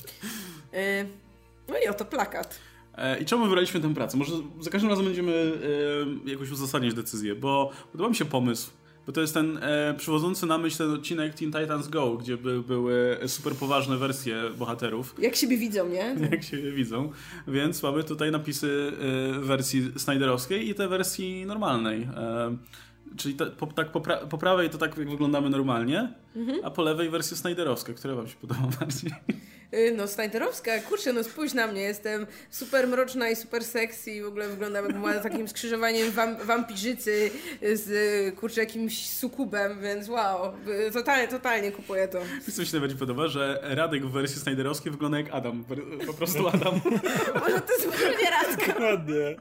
No i oto plakat. I czemu wybraliśmy tę pracę? Może za każdym razem będziemy jakoś uzasadniać decyzję, bo podoba mi się pomysł, bo to jest ten przywodzący na myśl ten odcinek Teen Titans Go, gdzie były super poważne wersje bohaterów. Jak siebie widzą, nie? Jak siebie widzą. Więc mamy tutaj napisy wersji Snyderowskiej i te wersji normalnej. Czyli po prawej to tak jak wyglądamy normalnie, a po lewej wersja Snyderowska. Która wam się podoba bardziej? No Snyderowska, kurczę, no spójrz na mnie, jestem super mroczna i super sexy i w ogóle wyglądam jak takim skrzyżowaniem wampirzycy z, kurczę, jakimś sukubem, więc wow, totalnie kupuję to. Co mi się najbardziej podoba, że Radek w wersji Snyderowskiej wygląda jak Adam, po prostu Adam. Może to jest zupełnie Radka. Dokładnie.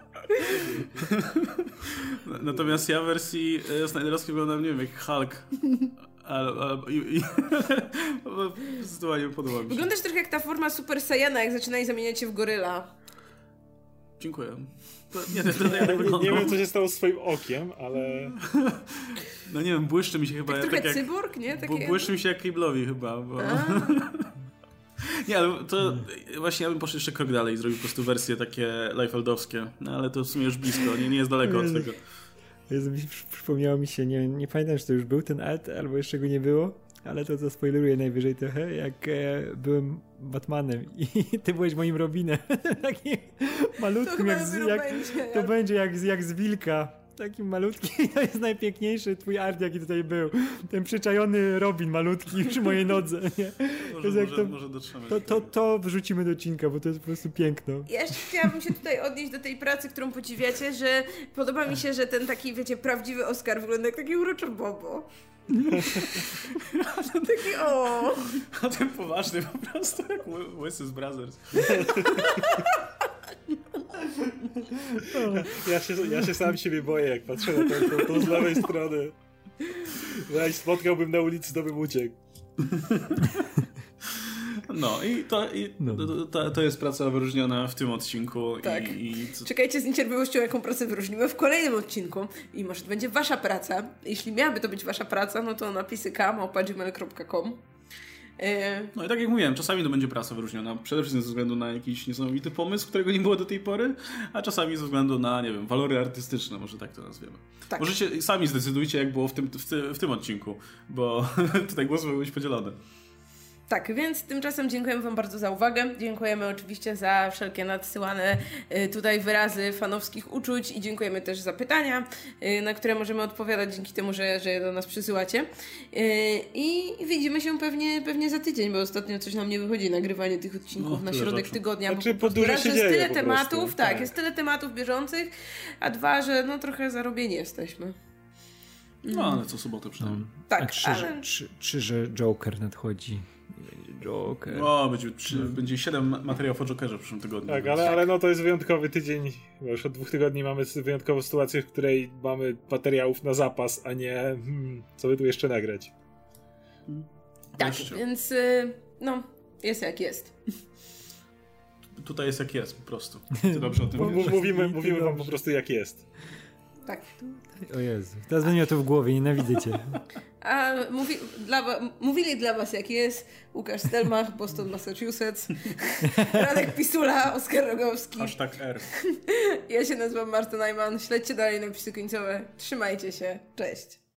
Natomiast ja w wersji Snyderowskiej wyglądam, nie wiem, jak Hulk. Zdecydowanie podoba mi się. Wyglądasz trochę jak ta forma Super Saiyana, jak zaczynali zamieniać się w goryla. Dziękuję. Nie wiem, co się stało z swoim okiem, ale... No nie wiem, błyszczy mi się chyba... Tak trochę cyborg, nie? Błyszczy mi się jak Cable'owi chyba, bo... Nie, ale to właśnie ja bym poszedł jeszcze krok dalej i zrobił po prostu wersje takie Liefeldowskie, no ale to w sumie już blisko, nie jest daleko od tego. Przypomniało mi się, nie pamiętam, czy to już był ten art, albo jeszcze go nie było, ale to spoileruję najwyżej trochę, jak byłem Batmanem i ty byłeś moim Robinem, takim malutkim, to będzie jak z Wilka, takim malutkim, to jest najpiękniejszy twój art, jaki tutaj był, ten przyczajony Robin malutki przy mojej nodze, nie? Może dotrzemy. To wrzucimy do odcinka, bo to jest po prostu piękno. Ja jeszcze chciałabym się tutaj odnieść do tej pracy, którą podziwiacie, że podoba mi się, że ten taki, wiecie, prawdziwy Oscar wygląda jak taki uroczy Bobo. Taki A ten poważny po prostu jak Wes's Brothers. Ja się sam siebie boję, jak patrzę na tą z lewej strony. Jak spotkałbym na ulicy, to bym uciekł. No i to jest praca wyróżniona w tym odcinku. Tak. Czekajcie z niecierpliwością, jaką pracę wyróżnimy w kolejnym odcinku. I może to będzie wasza praca. Jeśli miałaby to być wasza praca, no to napisy kam@gmail.com. No i tak jak mówiłem, czasami to będzie praca wyróżniona przede wszystkim ze względu na jakiś niesamowity pomysł, którego nie było do tej pory, a czasami ze względu na, nie wiem, walory artystyczne, może tak to nazwiemy. Tak. Możecie sami zdecydujcie, jak było w tym odcinku, bo tutaj głosy mogą być podzielone. Tak, więc tymczasem dziękujemy wam bardzo za uwagę. Dziękujemy oczywiście za wszelkie nadsyłane tutaj wyrazy fanowskich uczuć i dziękujemy też za pytania, na które możemy odpowiadać dzięki temu, że je do nas przysyłacie. I widzimy się pewnie za tydzień, bo ostatnio coś nam nie wychodzi, nagrywanie tych odcinków na środek tygodnia. Znaczy, bo dużo się dzieje tyle po tematów, prostu. tak, jest tyle tematów bieżących, a dwa, że no trochę zarobieni jesteśmy. No, ale co sobotę przynajmniej. Tak, czy że Joker nadchodzi. Joker. O, będzie 7 materiałów o Jokerze w przyszłym tygodniu. Tak, ale no to jest wyjątkowy tydzień, bo już od 2 tygodni mamy wyjątkową sytuację, w której mamy materiałów na zapas, a nie co by tu jeszcze nagrać. Tak, więc no, jest jak jest. Tutaj jest jak jest, po prostu. Ty dobrze o tym wiesz. Mówimy wam po prostu jak jest. Tak. O Jezu, teraz będzie to w głowie, nienawidzę cię. A mówili dla was jak jest Łukasz Stelmach, Boston, Massachusetts, Radek Pisula, Oskar Rogowski. #R. Ja się nazywam Marta Najman. Śledźcie dalej napisy końcowe. Trzymajcie się. Cześć.